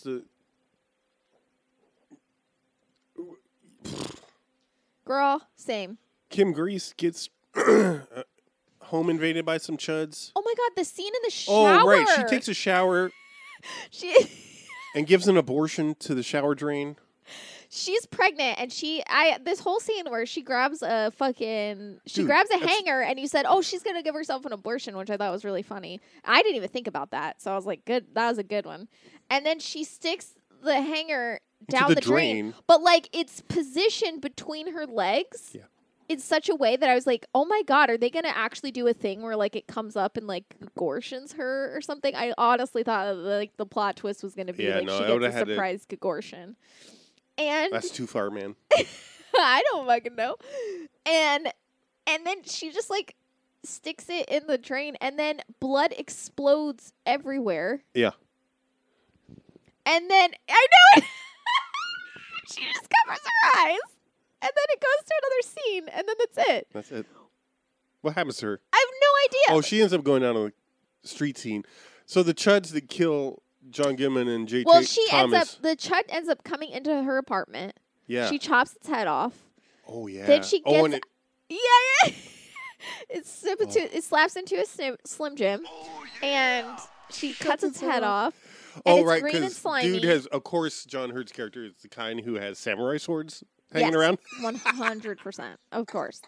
Girl, same. Kim Grease gets home invaded by some chuds. Oh my God, the scene in the shower. Oh, right. She takes a shower She and gives an abortion to the shower drain. She's pregnant, and this whole scene where she grabs a Dude, grabs a that's- hanger, and you said, oh, she's gonna give herself an abortion, which I thought was really funny. I didn't even think about that, so I was like, good, that was a good one. And then she sticks the hanger down the the drain, but like it's positioned between her legs. Yeah. In such a way that I was like, oh my God, are they going to actually do a thing where like it comes up and like Gagortions her or something? I honestly thought like the plot twist was going to be Yeah, like no, she I gets would've a had to- surprise Gagortion. And That's too far, man. I don't fucking know. And then she just like sticks it in the drain and then blood explodes everywhere. Yeah. And then I know it. She just covers her eyes. And then it goes to another scene, and then that's it. That's it. What happens to her? I have no idea. Oh, she ends up going down to the street scene. So the chuds that kill John Goodman and J.T. Well, she Thomas. the chud ends up coming into her apartment. Yeah. She chops its head off. Oh, yeah. Then she Oh, gets and yeah. It slaps into a Slim Jim, and she cuts its head off. And it's right, green and because slimy. dude has, of course, John Hurt's character is the kind who has samurai swords hanging around. 100%, of course.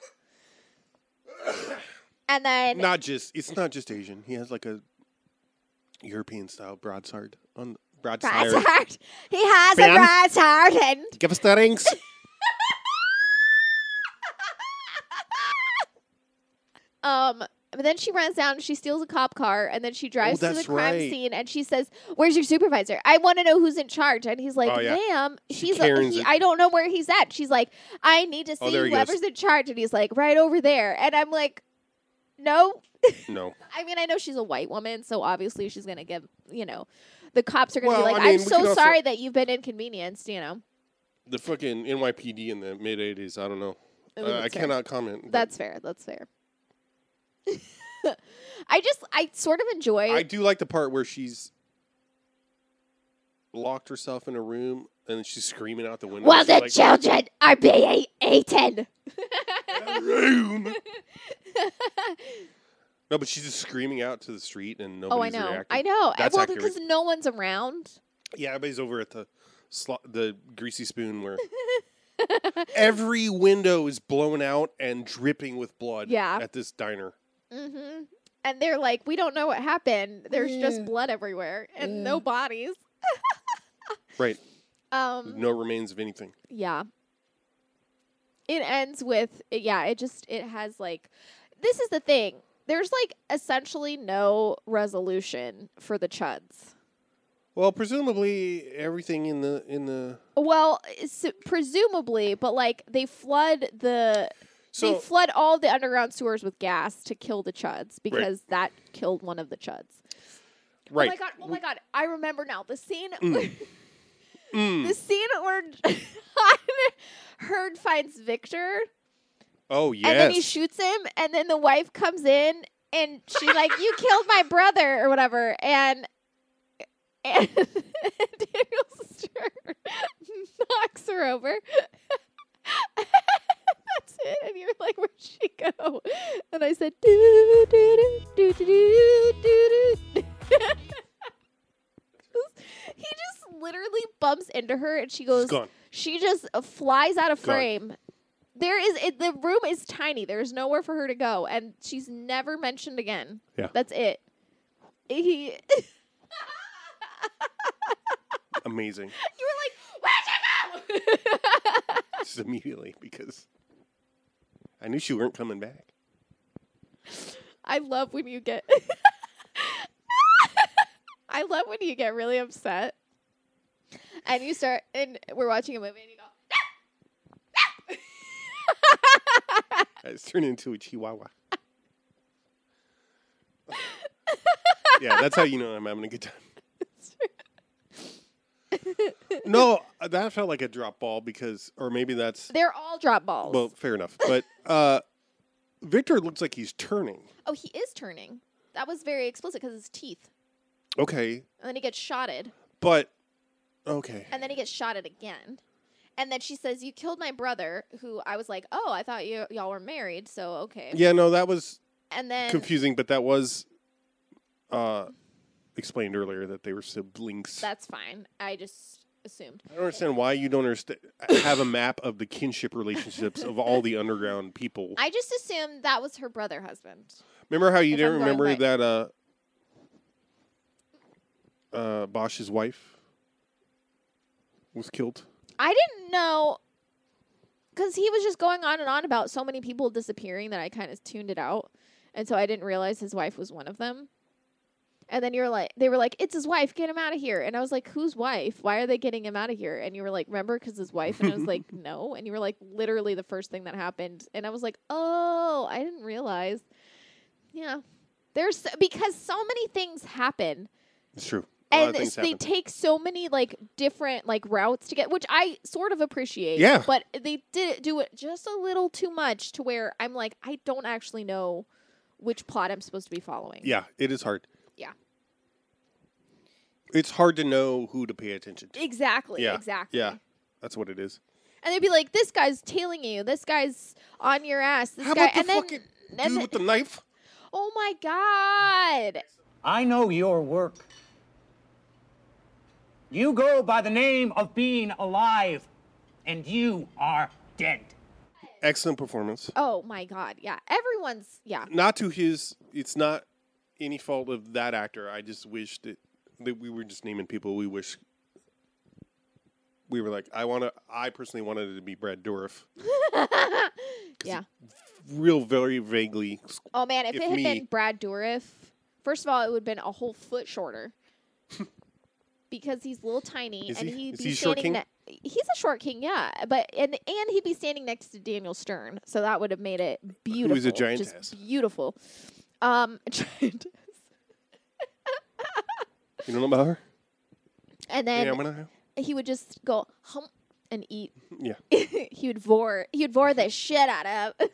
And then It's not just Asian. He has like a European style broadsword on broadsword. Bradshaw. He has Ben? a broadsword and Give us the rings. but then she runs down and she steals a cop car and then she drives to the that's crime right. scene and she says, "Where's your supervisor? I want to know who's in charge." And he's like, Oh, yeah. "Ma'am, She Karens it. I don't know where he's at." She's like, "I need to see there he whoever's goes. in charge." And he's like, "Right over there." And I'm like, "No." No. I mean, I know she's a white woman, so obviously she's going to give, the cops are going to Well, be like, I mean, "I'm we so could also- sorry that you've been inconvenienced," The fucking NYPD in the mid 80s. I don't know. I That's fair. cannot comment. but That's fair. That's fair. I sort of enjoy. I do like the part where she's locked herself in a room and she's screaming out the window. Well, She's the like, children are being eaten. room. No, but she's just screaming out to the street and Oh, I nobody's know. reacting. I know. That's Well, accurate. because no one's around. Yeah, everybody's over at the greasy spoon where every window is blown out and dripping with blood. Yeah. At this diner. Mm-hmm. And they're like, "We don't know what happened. There's just blood everywhere and no bodies." Right. No remains of anything. Yeah. It ends with, it has like, this is the thing. There's like essentially no resolution for the chuds. Well, presumably everything in the Well, presumably, but like they flood all the underground sewers with gas to kill the chuds because that killed one of the chuds. right. Oh my god! I remember now the scene. The scene where Heard finds Victor, Oh yes. and then he shoots him, and then the wife comes in, and she's like, "You killed my brother," or whatever, and Daniel Stern knocks her over. That's it. And you're like, "Where'd she go?" And I said, "Do do do do do do do." He just literally bumps into her, and she goes. gone. She just flies out of Gone. frame. The room is tiny. There's nowhere for her to go, and she's never mentioned again. Yeah. That's it. He. Amazing. You were like, "Where'd you go?" Just immediately because I knew she weren't coming back. I love when you get. I love when you get really upset, and you start, and we're watching a movie, and you go. It's turned into a chihuahua. Yeah, that's how you know I'm having a good time. No, that felt like a drop ball because, or maybe that's, They're all drop balls. well, fair enough. But Victor looks like he's turning. Oh, he is turning. That was very explicit because his teeth. Okay, And then he gets shotted. but, okay. And then he gets shotted again. And then she says, "You killed my brother," who I was like, "Oh, I thought y'all were married, so okay." Yeah, no, that was And then confusing, but that was explained earlier that they were siblings. that's fine. I just assumed. I don't understand why you don't have a map of the kinship relationships of all the underground people. I just assumed that was her brother husband. Remember how you If didn't I'm going remember by- that Bosch's wife was killed? I didn't know because he was just going on and on about so many people disappearing that I kind of tuned it out, and so I didn't realize his wife was one of them. And then they were like, "It's his wife, get him out of here." And I was like, "Whose wife? Why are they getting him out of here?" And you were like, "Remember, because his wife." And I was like, "No." And you were like, "Literally the first thing that happened." And I was like, "Oh, I didn't realize." Yeah, because so many things happen. It's true. A lot And of things they happen. take so many different routes to get, which I sort of appreciate. Yeah. But they did do it just a little too much to where I'm like, I don't actually know which plot I'm supposed to be following. Yeah, it is hard. Yeah. It's hard to know who to pay attention to. Exactly. Yeah. Exactly. Yeah, that's what it is. And they'd be like, "This guy's tailing you. This guy's on your ass. This How guy." about the and then, fucking and dude then- with the knife? oh my God. I know your work. You go by the name of being alive, and you are dead. Excellent performance. Oh my God. Yeah. Everyone's, yeah. Not to his. It's not any fault of that actor. I just wish that we were just naming people. We wish we were like. I personally wanted it to be Brad Dourif. Yeah. Real, very vaguely. Oh man, if If it had me- been Brad Dourif, first of all, it would have been a whole foot shorter. Because he's a little tiny, Is and he? he'd Is be he a short standing. king? He's a short king, yeah. But and he'd be standing next to Daniel Stern, so that would have made it beautiful. Who is a giantess. Just beautiful. Giantess. You don't know about her? And then Yeah, I'm gonna. he would just go hump and eat. Yeah. He would vor the shit out of.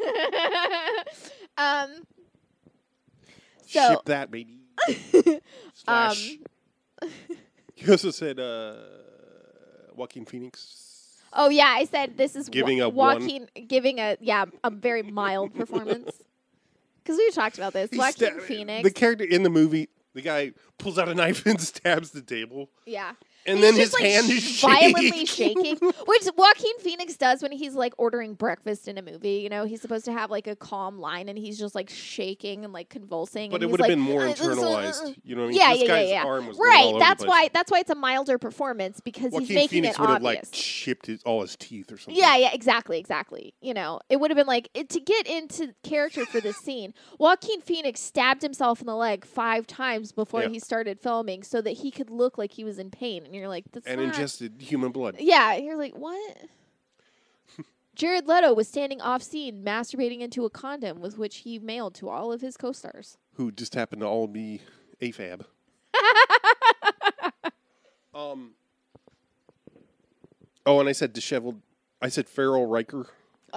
So Ship that, baby. Slash. You also said Joaquin Phoenix. oh yeah, I said this is Giving a one. Joaquin giving a very mild performance. Because we talked about this. He Joaquin sta- Phoenix. The character in the movie, the guy pulls out a knife and stabs the table. Yeah. And He's then just, his hand is violently shaking. shaking, which Joaquin Phoenix does when he's ordering breakfast in a movie. You know, he's supposed to have a calm line, and he's just shaking and convulsing. But and it he's would have been more like, internalized. You know what I mean? Yeah, This yeah, guy's yeah. arm was going Right. all over That's the place. why it's a milder performance because Joaquin he's making Phoenix it would have obvious. chipped all his teeth or something. Yeah, exactly. You know, it would have been to get into character for this scene. Joaquin Phoenix stabbed himself in the leg 5 times before Yeah. he started filming, so that he could look like he was in pain. And you're like, that's And not... ingested human blood. Yeah, you're like, what? Jared Leto was standing off scene, masturbating into a condom with which he mailed to all of his co-stars. Who just happened to all be AFAB. Oh, and I said disheveled. I said Farrell Riker.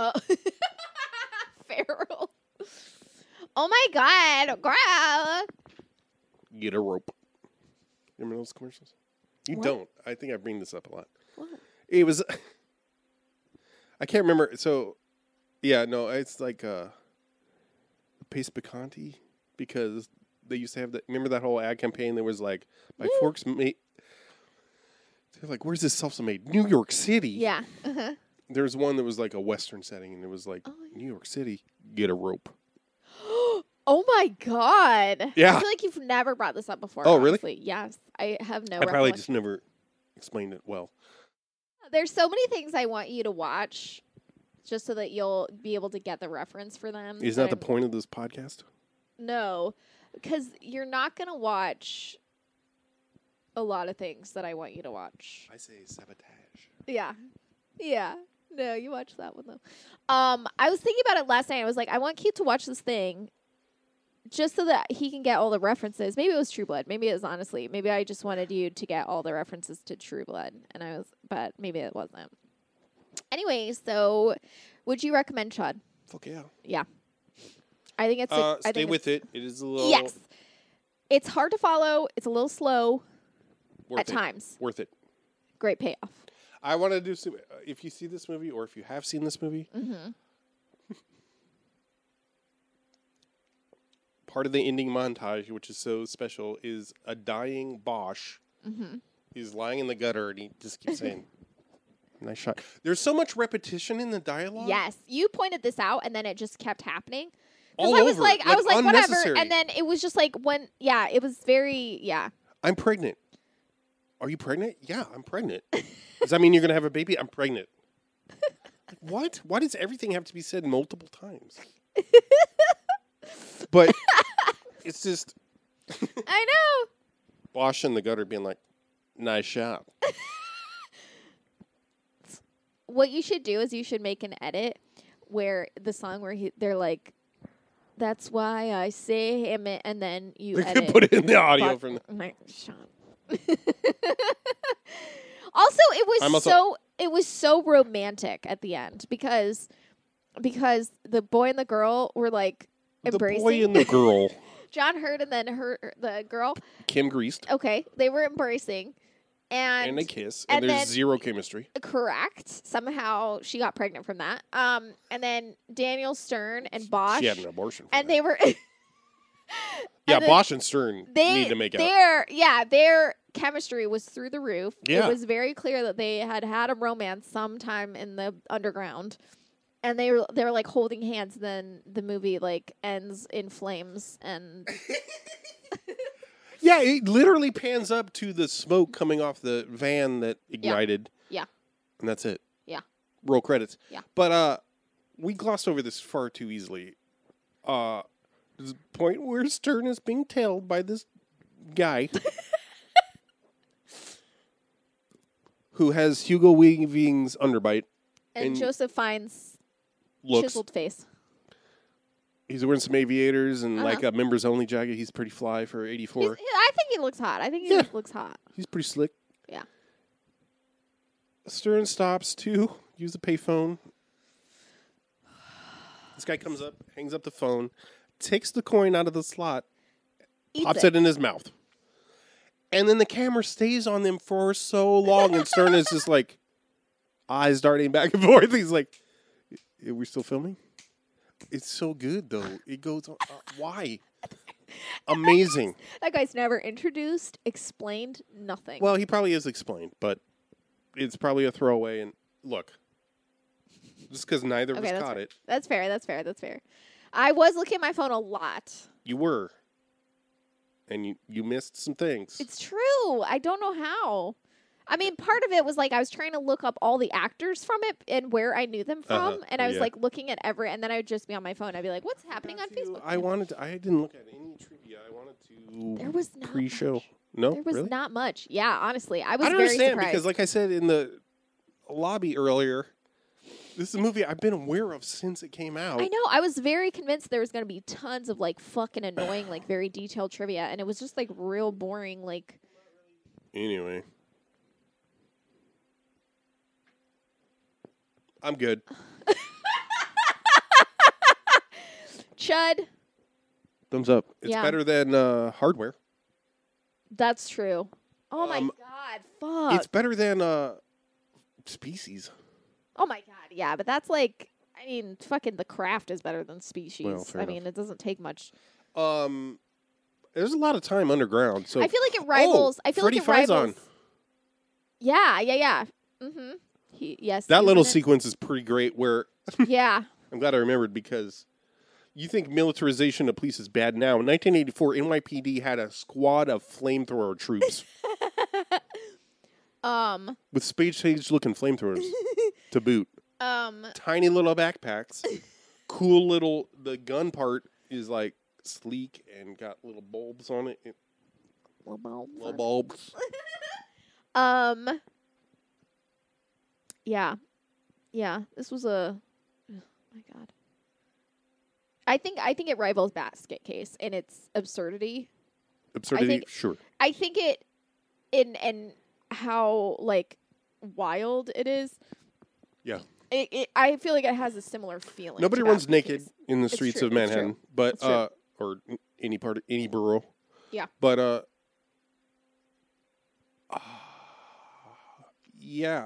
Feral. Oh my God, girl. Get a rope. Remember those commercials? You What? don't. I think I bring this up a lot. What? It was. I can't remember. So, yeah, no, it's like Pace Picante because they used to have that. Remember that whole ad campaign? There was like, my forks made. They're like, where's this salsa made? New York City. Yeah. Uh-huh. There was one that was like a Western setting, and it was like, New York City, get a rope. Oh my God. Yeah. I feel like you've never brought this up before. Oh, really? Honestly. Yes. I have no I probably recollection. just never explained it well. There's so many things I want you to watch just so that you'll be able to get the reference for them. Is that the point of this podcast? No, because you're not going to watch a lot of things that I want you to watch. I say sabotage. Yeah. Yeah. No, you watch that one, though. I was thinking about it last night. I was like, I want Keith to watch this thing just so that he can get all the references. Maybe it was True Blood. Maybe it was honestly. Maybe I just wanted you to get all the references to True Blood, but maybe it wasn't. Anyway, so would you recommend Chud? Fuck yeah. Yeah, I think it's. Stay with it. It is a little. Yes, it's hard to follow. It's a little slow worth at it. times. Worth it. Great payoff. I want to do some. If you see this movie, or if you have seen this movie, part of the ending montage, which is so special, is a dying Bosch is lying in the gutter, and he just keeps saying, "Nice shot." There's so much repetition in the dialogue. Yes, you pointed this out, and then it just kept happening. All I was over. like, whatever, unnecessary. and then it was just like it was very, I'm pregnant. Are you pregnant? Yeah, I'm pregnant. Does that mean you're going to have a baby? I'm pregnant. Like, what? Why does everything have to be said multiple times? But it's just I know. Bosch in the gutter being like, nice shot. What you should do is you should make an edit where the song where they're like, "That's why I say him," and then you They're edit. put it in the audio from the... Nice shot. Also, it was so romantic at the end because the boy and the girl were like embracing. The boy and the girl. John Hurt and then the girl. Kim Greased. Okay, they were embracing, and they kiss, and there's then, zero chemistry. Correct. Somehow she got pregnant from that. And then Daniel Stern and Bosch. She had an abortion. And that. they were. Yeah, Bosch and Stern need to make out. Their chemistry was through the roof. Yeah. It was very clear that they had a romance sometime in the underground. And they were like holding hands. Then the movie like ends in flames and Yeah, it literally pans up to the smoke coming off the van that ignited. Yeah. And that's it. Yeah. Roll credits. Yeah. But we glossed over this far too easily. There's a point where Stern is being tailed by this guy who has Hugo Weaving's underbite. and Joseph Fiennes' Looks. chiseled face. He's wearing some aviators and like a members only jacket. He's pretty fly for 84. I think he looks hot. I think he looks hot. He's pretty slick. Yeah. Stern stops to use the payphone. This guy comes up, hangs up the phone, takes the coin out of the slot, pops it in his mouth. And then the camera stays on them for so long, and Stern is just like, eyes darting back and forth. He's like, are we still filming? It's so good, though. It goes on. Why? Amazing. That guy's never introduced, explained, nothing. Well, he probably is explained, but it's probably a throwaway. And look, just because neither of us caught it. That's fair. I was looking at my phone a lot. You were. And you missed some things. It's true. I don't know how. I mean, part of it was like I was trying to look up all the actors from it and where I knew them from, and I was like looking at and then I would just be on my phone. I'd be like, "What's happening on Facebook?" I didn't look at any trivia. I wanted to. There was not pre-show. much. No, There was really? not much. Yeah, honestly, I was I don't very understand surprised. because, like I said in the lobby earlier, this is a movie I've been aware of since it came out. I know. I was very convinced there was going to be tons of like fucking annoying, like very detailed trivia, and it was just like real boring. Like Anyway. I'm good. Chud. Thumbs up. It's Yeah. better than Hardware. That's true. Oh my god. Fuck. It's better than Species. Oh my god. Yeah, but that's like, I mean, fucking The Craft is better than Species. Well, fair I mean, it doesn't take much. There's a lot of time underground. So I feel like it rivals. I feel Freddie like it rivals. Faison. Yeah. Mm-hmm. Yes. That he's little in it. sequence is pretty great. Where Yeah. I'm glad I remembered because you think militarization of police is bad now. In 1984, NYPD had a squad of flamethrower troops with stage looking flamethrowers to boot. Tiny little backpacks. Cool little. The gun part is like sleek and got little bulbs on it. Little bulbs. Yeah. Yeah. This was a. Oh my god. I think it rivals Basket Case in its absurdity. Absurdity, sure. I think it in how like wild it is. Yeah. I feel like it has a similar feeling. Nobody to runs Basket naked Case. in the It's streets true, of it's Manhattan, true. but It's true. or any borough. Yeah. But yeah,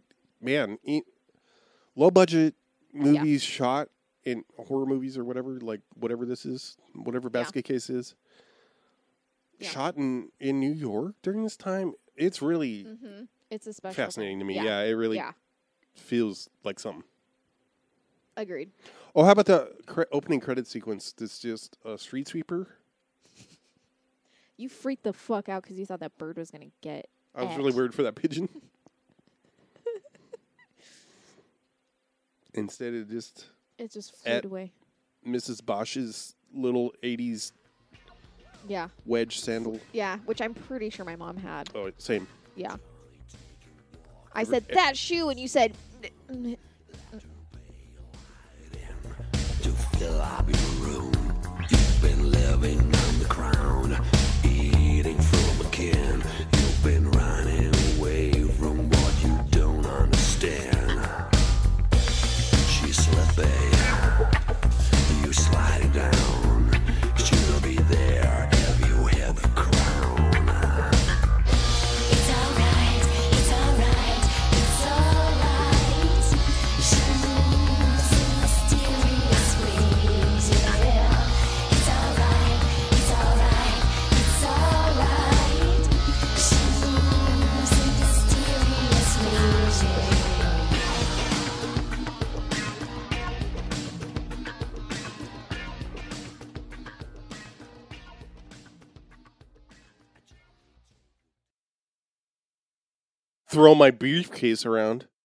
low budget movies shot in horror movies or whatever, like whatever this is, whatever Basket Case is, shot in New York during this time. It's really It's a special fascinating thing. to me. Yeah, it really Yeah. feels like something. Agreed. Oh, how about the opening credit sequence? That's just a street sweeper. You freaked the fuck out because you thought that bird was gonna get. I was really worried for that pigeon. Instead, it just flew at away. Mrs. Bosch's little 80s Yeah. wedge sandal. Yeah, which I'm pretty sure my mom had. Oh, same. Yeah. I said that shoe, and you said. You've been living on the crown, eating from a can. You've been running away from what you don't understand. She's slipping, you sliding down. She'll be there if you wear the crown. It's alright, it's alright, it's alright. She moves in mysterious ways, yeah. It's alright, it's alright, it's alright. She moves in mysterious ways, yeah. Throw my briefcase around.